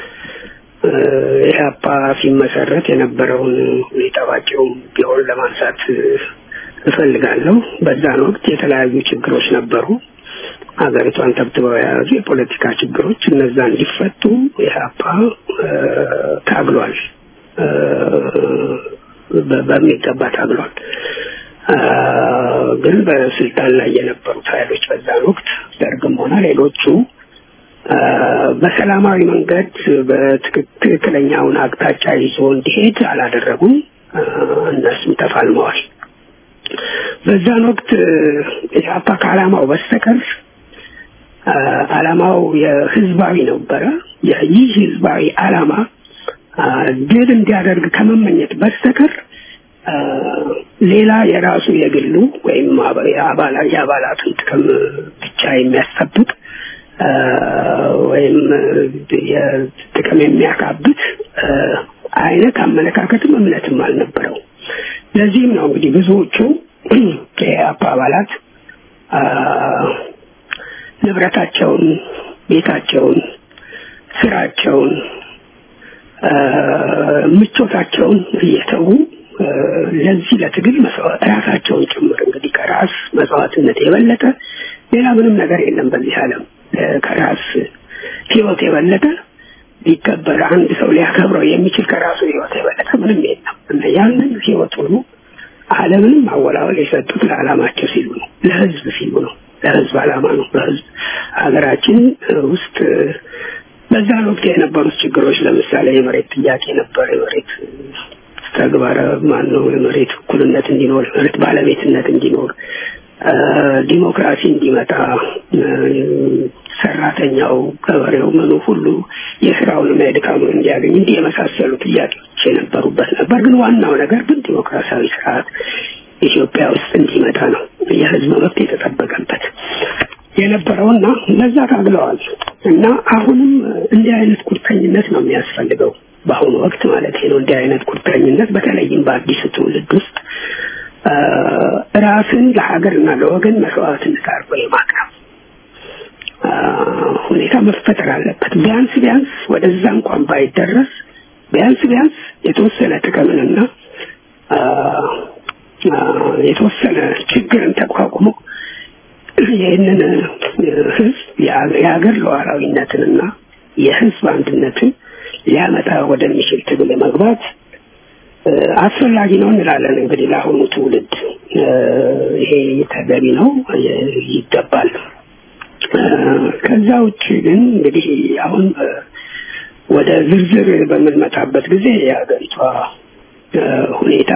Speaker 4: ኢህአፓ ሲመሰረት የነበረውን ሁኔታ ባጭሩ ቢሆን ለማንሳት እፈልጋለሁ በዛን ወቅት የተለያዩ ችግሮች ነበሩ ሀገሪቷን ተብትበው የያዙ የፖለቲካ ችግሮች እነዛ እንዲፈቱ ኢህአፓ ታግሏል በሚገባ ታግሏል ግን በስልጣን ላይ የነበሩት ኃይሎች በዛን ወቅት ደርግም ሆነ ሌሎቹ በሰላማዊ መንገድ በትክክለኛውን አቅጣጫ ይዞ እንዲሄድ አላደረጉም እነሱም ተፋልመዋል በዛን ወቅት ኢህአፓ ከዓላማው በስተቀር ዓላማው የህዝባዊ ነበረ ይህ ህዝባዊ ዓላማ ድል እንዲያደርግ ከመመኘት በስተቀር ሌላ የራሱ የግሉ ወይም አባላ የአባላቱን ጥቅም ብቻ የሚያስጠብቅ ወይም የጥቅም የሚያካብት አይነት አመለካከትም እምነትም አልነበረው ለዚህም ነው እንግዲህ ብዙዎቹ የኢህአፓ አባላት ንብረታቸውን ቤታቸውን ስራቸውን ምቾታቸውን እየተዉ ለዚህ ለትግል መስዋዕት ራሳቸውን ጭምር እንግዲህ ከራስ መስዋዕትነት የበለጠ ሌላ ምንም ነገር የለም በዚህ ዓለም ከራስ ህይወት የበለጠ ሊከበር አንድ ሰው ሊያከብረው የሚችል ከራሱ ህይወት የበለጠ ምንም የለም እና ያንን ህይወት ሁሉ ዓለምንም አወላወል የሰጡት ለዓላማቸው ሲሉ ነው ለህዝብ ሲሉ ነው ለህዝብ ዓላማ ነው ለህዝብ ሀገራችን ውስጥ በዛን ወቅት የነበሩት ችግሮች ለምሳሌ የመሬት ጥያቄ ነበር የመሬት ተግባራ ማነው የመሬት እኩልነት እንዲኖር የመሬት ባለቤትነት እንዲኖር ዲሞክራሲ እንዲመጣ ሰራ ሰራተኛው ገበሬው ምኑ ሁሉ የስራውን የድካሙን እንዲያገኝ እንዲህ የመሳሰሉ ጥያቄዎች የነበሩበት ነበር። ግን ዋናው ነገር ግን ዲሞክራሲያዊ ስርዓት ኢትዮጵያ ውስጥ እንዲመጣ ነው የህዝብ መብት የተጠበቀበት የነበረውና ለዛ ታግለዋል። እና አሁንም እንዲህ አይነት ቁርጠኝነት ነው የሚያስፈልገው በአሁኑ ወቅት ማለት ነው። እንዲህ አይነት ቁርጠኝነት በተለይም በአዲስ ትውልድ ውስጥ ራስን ለሀገርና ለወገን መስዋዕትነት አድርጎ የማቅረብ ሁኔታ መፈጠር አለበት። ቢያንስ ቢያንስ ወደዛ እንኳን ባይደረስ ቢያንስ ቢያንስ የተወሰነ ጥቅምንና የተወሰነ ችግርን ተቋቁሞ ይህንን ህዝብ የሀገር ሉዓላዊነትንና የህዝብ አንድነትን ሊያመጣ ወደሚችል ትግል መግባት አስፈላጊ ነው እንላለን። እንግዲህ ለአሁኑ ትውልድ ይሄ ተገቢ ነው ይገባል። ከዛ ውጪ ግን እንግዲህ አሁን ወደ ዝርዝር በምንመጣበት ጊዜ የሀገሪቷ ሁኔታ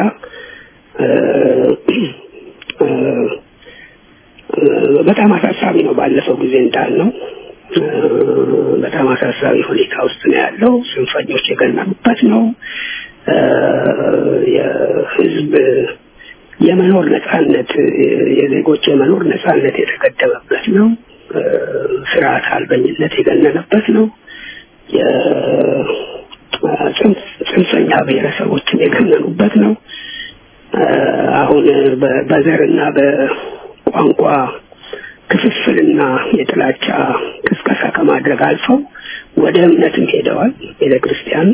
Speaker 4: በጣም አሳሳቢ ነው። ባለፈው ጊዜ እንዳልነው በጣም አሳሳቢ ሁኔታ ውስጥ ነው ያለው። ጽንፈኞች የገነኑበት ነው። የህዝብ የመኖር ነጻነት የዜጎች የመኖር ነጻነት የተገደበበት ነው። ስርዓት አልበኝነት የገነነበት ነው። የጽንፈኛ ብሔረሰቦችን የገነኑበት ነው። አሁን በዘርና በቋንቋ ክፍፍልና የጥላቻ ቅስቀሳ ከማድረግ አልፈው ወደ እምነትም ሄደዋል። ቤተክርስቲያን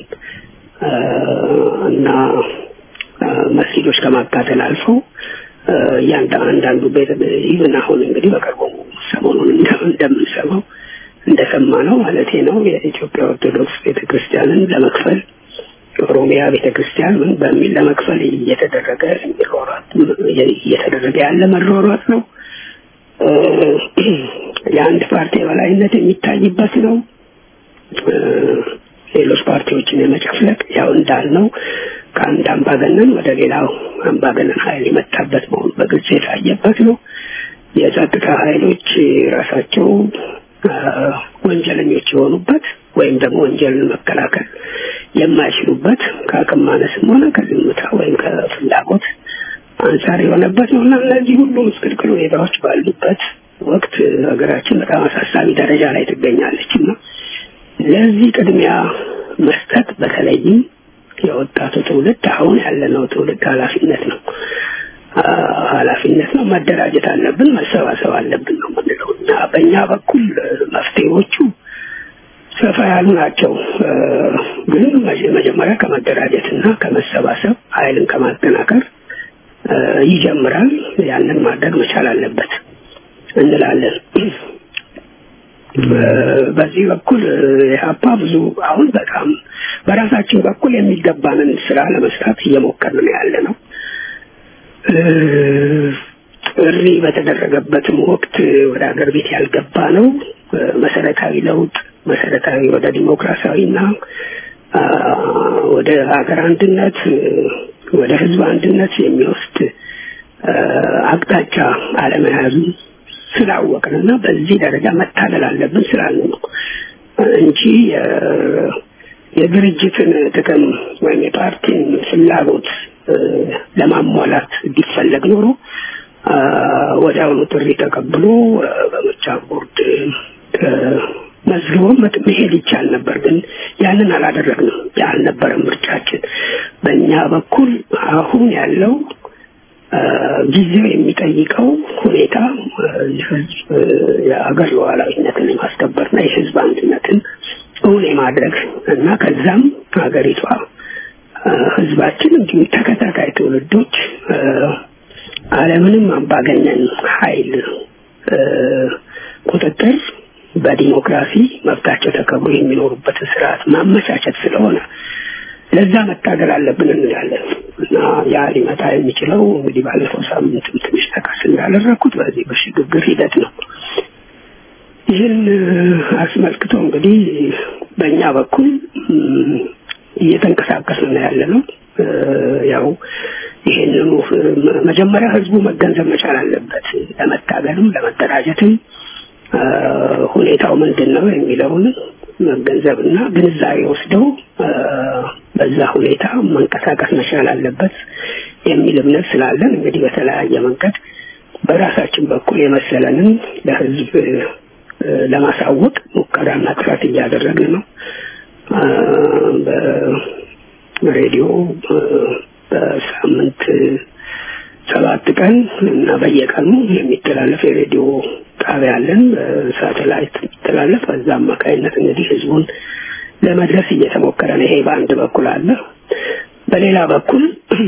Speaker 4: እና መስጊዶች ከማቃጠል አልፈው ያንዳንዱ ቤተ ይብን አሁን እንግዲህ በቅርቡ ሰሞኑን እንደምንሰማው እንደሰማነው ማለት ነው የኢትዮጵያ ኦርቶዶክስ ቤተክርስቲያንን ለመክፈል ኦሮሚያ ቤተክርስቲያን ምን በሚል ለመክፈል እየተደረገ የሚሮራት እየተደረገ ያለ መሮራት ነው። የአንድ ፓርቲ በላይነት የሚታይበት ነው። ሌሎች ፓርቲዎችን የመጨፍለቅ ያው እንዳልነው ከአንድ አምባገነን ወደ ሌላው አምባገነን ኃይል የመጣበት መሆኑ በግልጽ የታየበት ነው። የጸጥታ ኃይሎች ራሳቸው ወንጀለኞች የሆኑበት ወይም ደግሞ ወንጀልን መከላከል የማይችሉበት ከአቅም ማነስም ሆነ ከዝምታ ወይም ከፍላጎት አንጻር የሆነበት ነው። እና እነዚህ ሁሉ ምስቅልቅል ሁኔታዎች ባሉበት ወቅት ሀገራችን በጣም አሳሳቢ ደረጃ ላይ ትገኛለች እና ለዚህ ቅድሚያ መስጠት በተለይም የወጣቱ ትውልድ አሁን ያለነው ትውልድ ኃላፊነት ነው ኃላፊነት ነው። መደራጀት አለብን፣ መሰባሰብ አለብን ነው የምንለው እና በእኛ በኩል መፍትሄዎቹ ሰፋ ያሉ ናቸው። ግን መጀመሪያ ከመደራጀትና ከመሰባሰብ ኃይልን ከማጠናከር ይጀምራል። ያንን ማድረግ መቻል አለበት እንላለን። በዚህ በኩል ያፓ ብዙ አሁን በጣም በራሳችን በኩል የሚገባንን ስራ ለመስራት እየሞከርን ነው ያለነው። ጥሪ በተደረገበትም ወቅት ወደ ሀገር ቤት ያልገባ ነው መሰረታዊ ለውጥ መሰረታዊ ወደ ዲሞክራሲያዊና ወደ ሀገር አንድነት ወደ ህዝብ አንድነት የሚወስድ አቅጣጫ አለመያዙ ስላወቅንና በዚህ ደረጃ መታገል አለብን ስላልን ነው እንጂ የድርጅትን ጥቅም ወይም የፓርቲን ፍላጎት ለማሟላት ቢፈለግ ኖሮ ወዲያውኑ ጥሪ ተቀብሎ በምርጫ ቦርድ መዝግቦ መሄድ ይቻል ነበር። ግን ያንን አላደረግንም። ያልነበረም ምርጫችን። በእኛ በኩል አሁን ያለው ጊዜው የሚጠይቀው ሁኔታ የህዝብ የአገር ሉዓላዊነትን ማስከበርና የህዝብ አንድነትን እውን ማድረግ እና ከዛም ሀገሪቷ ህዝባችን እንዲሁም ተከታታይ ትውልዶች ዓለምንም አምባገነን ኃይል ቁጥጥር በዲሞክራሲ መብታቸው ተከብሮ የሚኖሩበት ስርዓት ማመቻቸት ስለሆነ ለዛ መታገል አለብን እንላለን እና ያ ሊመጣ የሚችለው እንግዲህ ባለፈው ሳምንት ትንሽ ተከስ እንዳደረኩት በዚህ በሽግግር ሂደት ነው። ይህን አስመልክቶ እንግዲህ በእኛ በኩል እየተንቀሳቀስን ያለነው ያው ይሄንን መጀመሪያ ህዝቡ መገንዘብ መቻል አለበት። ለመታገልም ለመደራጀትም ሁኔታው ምንድነው የሚለውን መገንዘብና ግንዛቤ ወስደው በዛ ሁኔታ መንቀሳቀስ መቻል አለበት የሚል እምነት ስላለን እንግዲህ በተለያየ መንገድ በራሳችን በኩል የመሰለንን ለህዝብ ለማሳወቅ ሙከራና ጥረት እያደረግን ነው። በሬዲዮ በሳምንት ሰባት ቀን እና በየቀኑ የሚተላለፍ የሬዲዮ ጣቢያ አለን። ሳተላይት ተላለፈ በዛ አማካይነት እንግዲህ ህዝቡን ለመድረስ እየተሞከረ ነው። ይሄ በአንድ በኩል አለ። በሌላ በኩል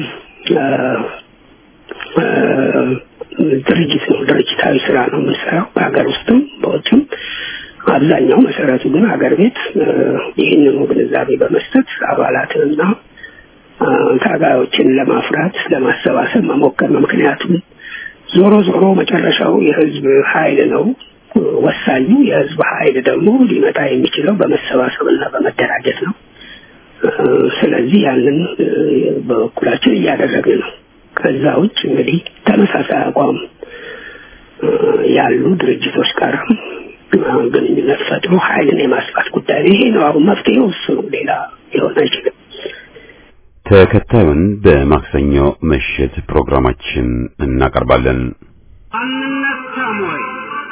Speaker 4: ድርጅት ነው ድርጅታዊ ስራ ነው የምንሰራው በሀገር ውስጥም በውጭም። አብዛኛው መሰረቱ ግን ሀገር ቤት ይህንን ግንዛቤ በመስጠት አባላትንና ታጋዮችን ለማፍራት ለማሰባሰብ መሞከር ነው። ምክንያቱም ዞሮ ዞሮ መጨረሻው የህዝብ ኃይል ነው። ወሳኙ የህዝብ ኃይል ደግሞ ሊመጣ የሚችለው በመሰባሰብና በመደራጀት ነው። ስለዚህ ያንን በኩላችን እያደረግን ነው። ከዛ ውጭ እንግዲህ ተመሳሳይ አቋም ያሉ ድርጅቶች ጋር ግንኙነት ፈጥሮ ኃይልን የማስፋት ጉዳይ ይሄ ነው። አሁን መፍትሄው እሱ ነው፣ ሌላ ሊሆን አይችልም።
Speaker 1: ተከታዩን በማክሰኞ ምሽት ፕሮግራማችን እናቀርባለን።
Speaker 5: አንነሳም ወይ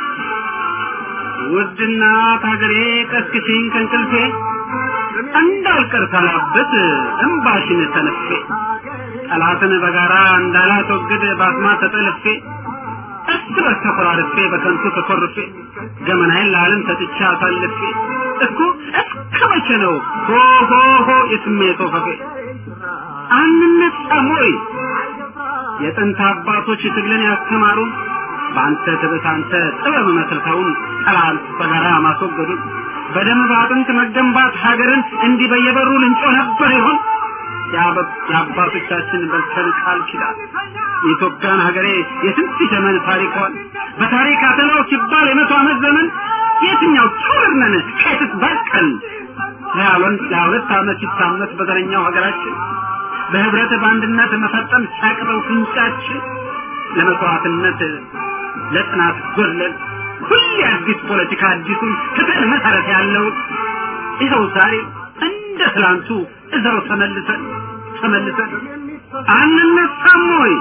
Speaker 5: ውድና ታገሬ ቀስቅሽኝ ከንቅልፌ እንዳልቀር ተላበት እንባሽን ተነፌ ጠላትን በጋራ እንዳላስወግድ ባስማ ተጠልፌ እስበስ ተቆራርፌ በከንቱ ተቆርፌ ገመናዬን ለዓለም ተጥቻ አሳልፌ እኮ እስከ መቼ ነው ሆ ሆ ሆ የስሜቶ ፈፌ አንነሳም ወይ የጥንት አባቶች ትግልን ያስተማሩን በአንተ ትብታንተ ጥበብ መስርተውን ጠላት በጋራ ማስወገዱን በደም ባጥንት መገንባት ሀገርን እንዲህ በየበሩ ልንጮ ነበር ይሆን የአባቶቻችን በልተን ቃል ኪዳን የኢትዮጵያን ሀገሬ የስንት ዘመን ታሪኳን በታሪክ አተላው ሲባል የመቶ ዓመት ዘመን የትኛው ትውልድ ነን ከየትስ በቀል ያለን ለሁለት ዓመት ሲታመስ በዘረኛው ሀገራችን በህብረት በአንድነት መፈጠም ሳቅበው ፍንጫችን ለመስዋዕትነት ለጥናት ጎለን ሁሉ አዲስ ፖለቲካ አዲሱን ፍቅር መሰረት ያለው ይኸው ዛሬ እንደ ትላንቱ እዛው ተመልሰን ተመልሰን አንነሳም ወይ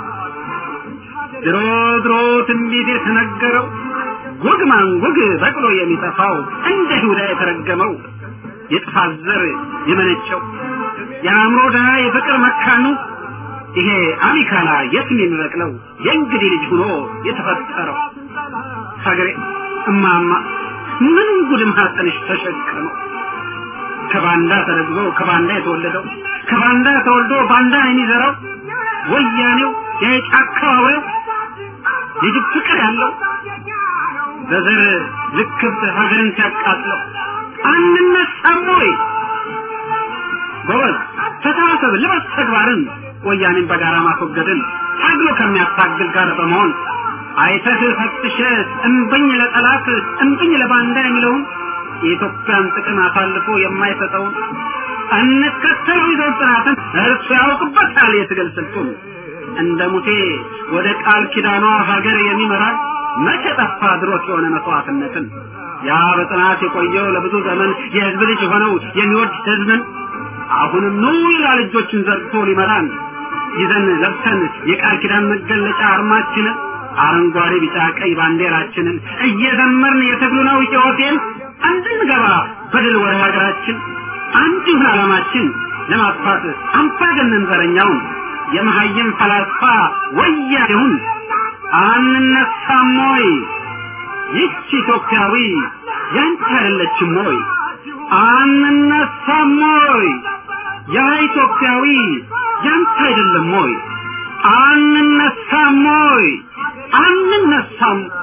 Speaker 5: ድሮ ድሮ ትንቢት የተነገረው ጎግ ማንጎግ በቅሎ የሚጠፋው እንደ ይሁዳ የተረገመው የጥፋት ዘር የመነጨው የአእምሮ ደሃ የፍቅር መካኑ ይሄ አሚካላ የት የሚበቅለው የእንግዲህ ልጅ ሆኖ የተፈጠረው ሀገሬ እማማ ምን ጉድም ሀጥንሽ ተሸከመው ከባንዳ ተረግዞ ከባንዳ የተወለደው ከባንዳ ተወልዶ ባንዳ የሚዘራው ወያኔው የጫካው አውሬው ልጅ ፍቅር ያለው በዘር ልክብት ሀገርን ሲያቃጥለው አንነሳም ወይ ጎበዝ ተታሰብ ልበስ ተግባርን ወያኔን በጋራ ማስወገድን ታግሎ ከሚያታግል ጋር በመሆን አይተህ ፈትሽ እንብኝ ለጠላት እንብኝ ለባንዳ የሚለውን የኢትዮጵያን ጥቅም አሳልፎ የማይሰጠው አንከተለው ይዘውጥናትን እርሱ ያውቅበታል የትግል ስልቱን እንደ ሙሴ ወደ ቃል ኪዳኗ ሀገር የሚመራ መቼ ጠፋ ድሮት የሆነ መስዋዕትነትን ያ በጥናት የቆየው ለብዙ ዘመን የህዝብ ልጅ ሆነው የሚወድ ህዝብን አሁንም ኑ ይላል እጆቹን ዘርግቶ ሊመራን ይዘን ለብሰን የቃል ኪዳን መገለጫ አርማችንን አረንጓዴ ቢጫ ቀይ ባንዲራችንን እየዘመርን የትግሉናው ኢትዮጵያን አንድንገባ በድል ወደ ሀገራችን አንድ ይሁን ዓላማችን ለማጥፋት አምባገነን ዘረኛውን የመሃይም ፈላስፋ ወያኔውን አንነሳም ወይ ይህች ኢትዮጵያዊ ያንተ አይደለችም ወይ አንነሳም ወይ ያ ኢትዮጵያዊ ያንተ አይደለም ወይ አንነሳም ወይ አንነሳም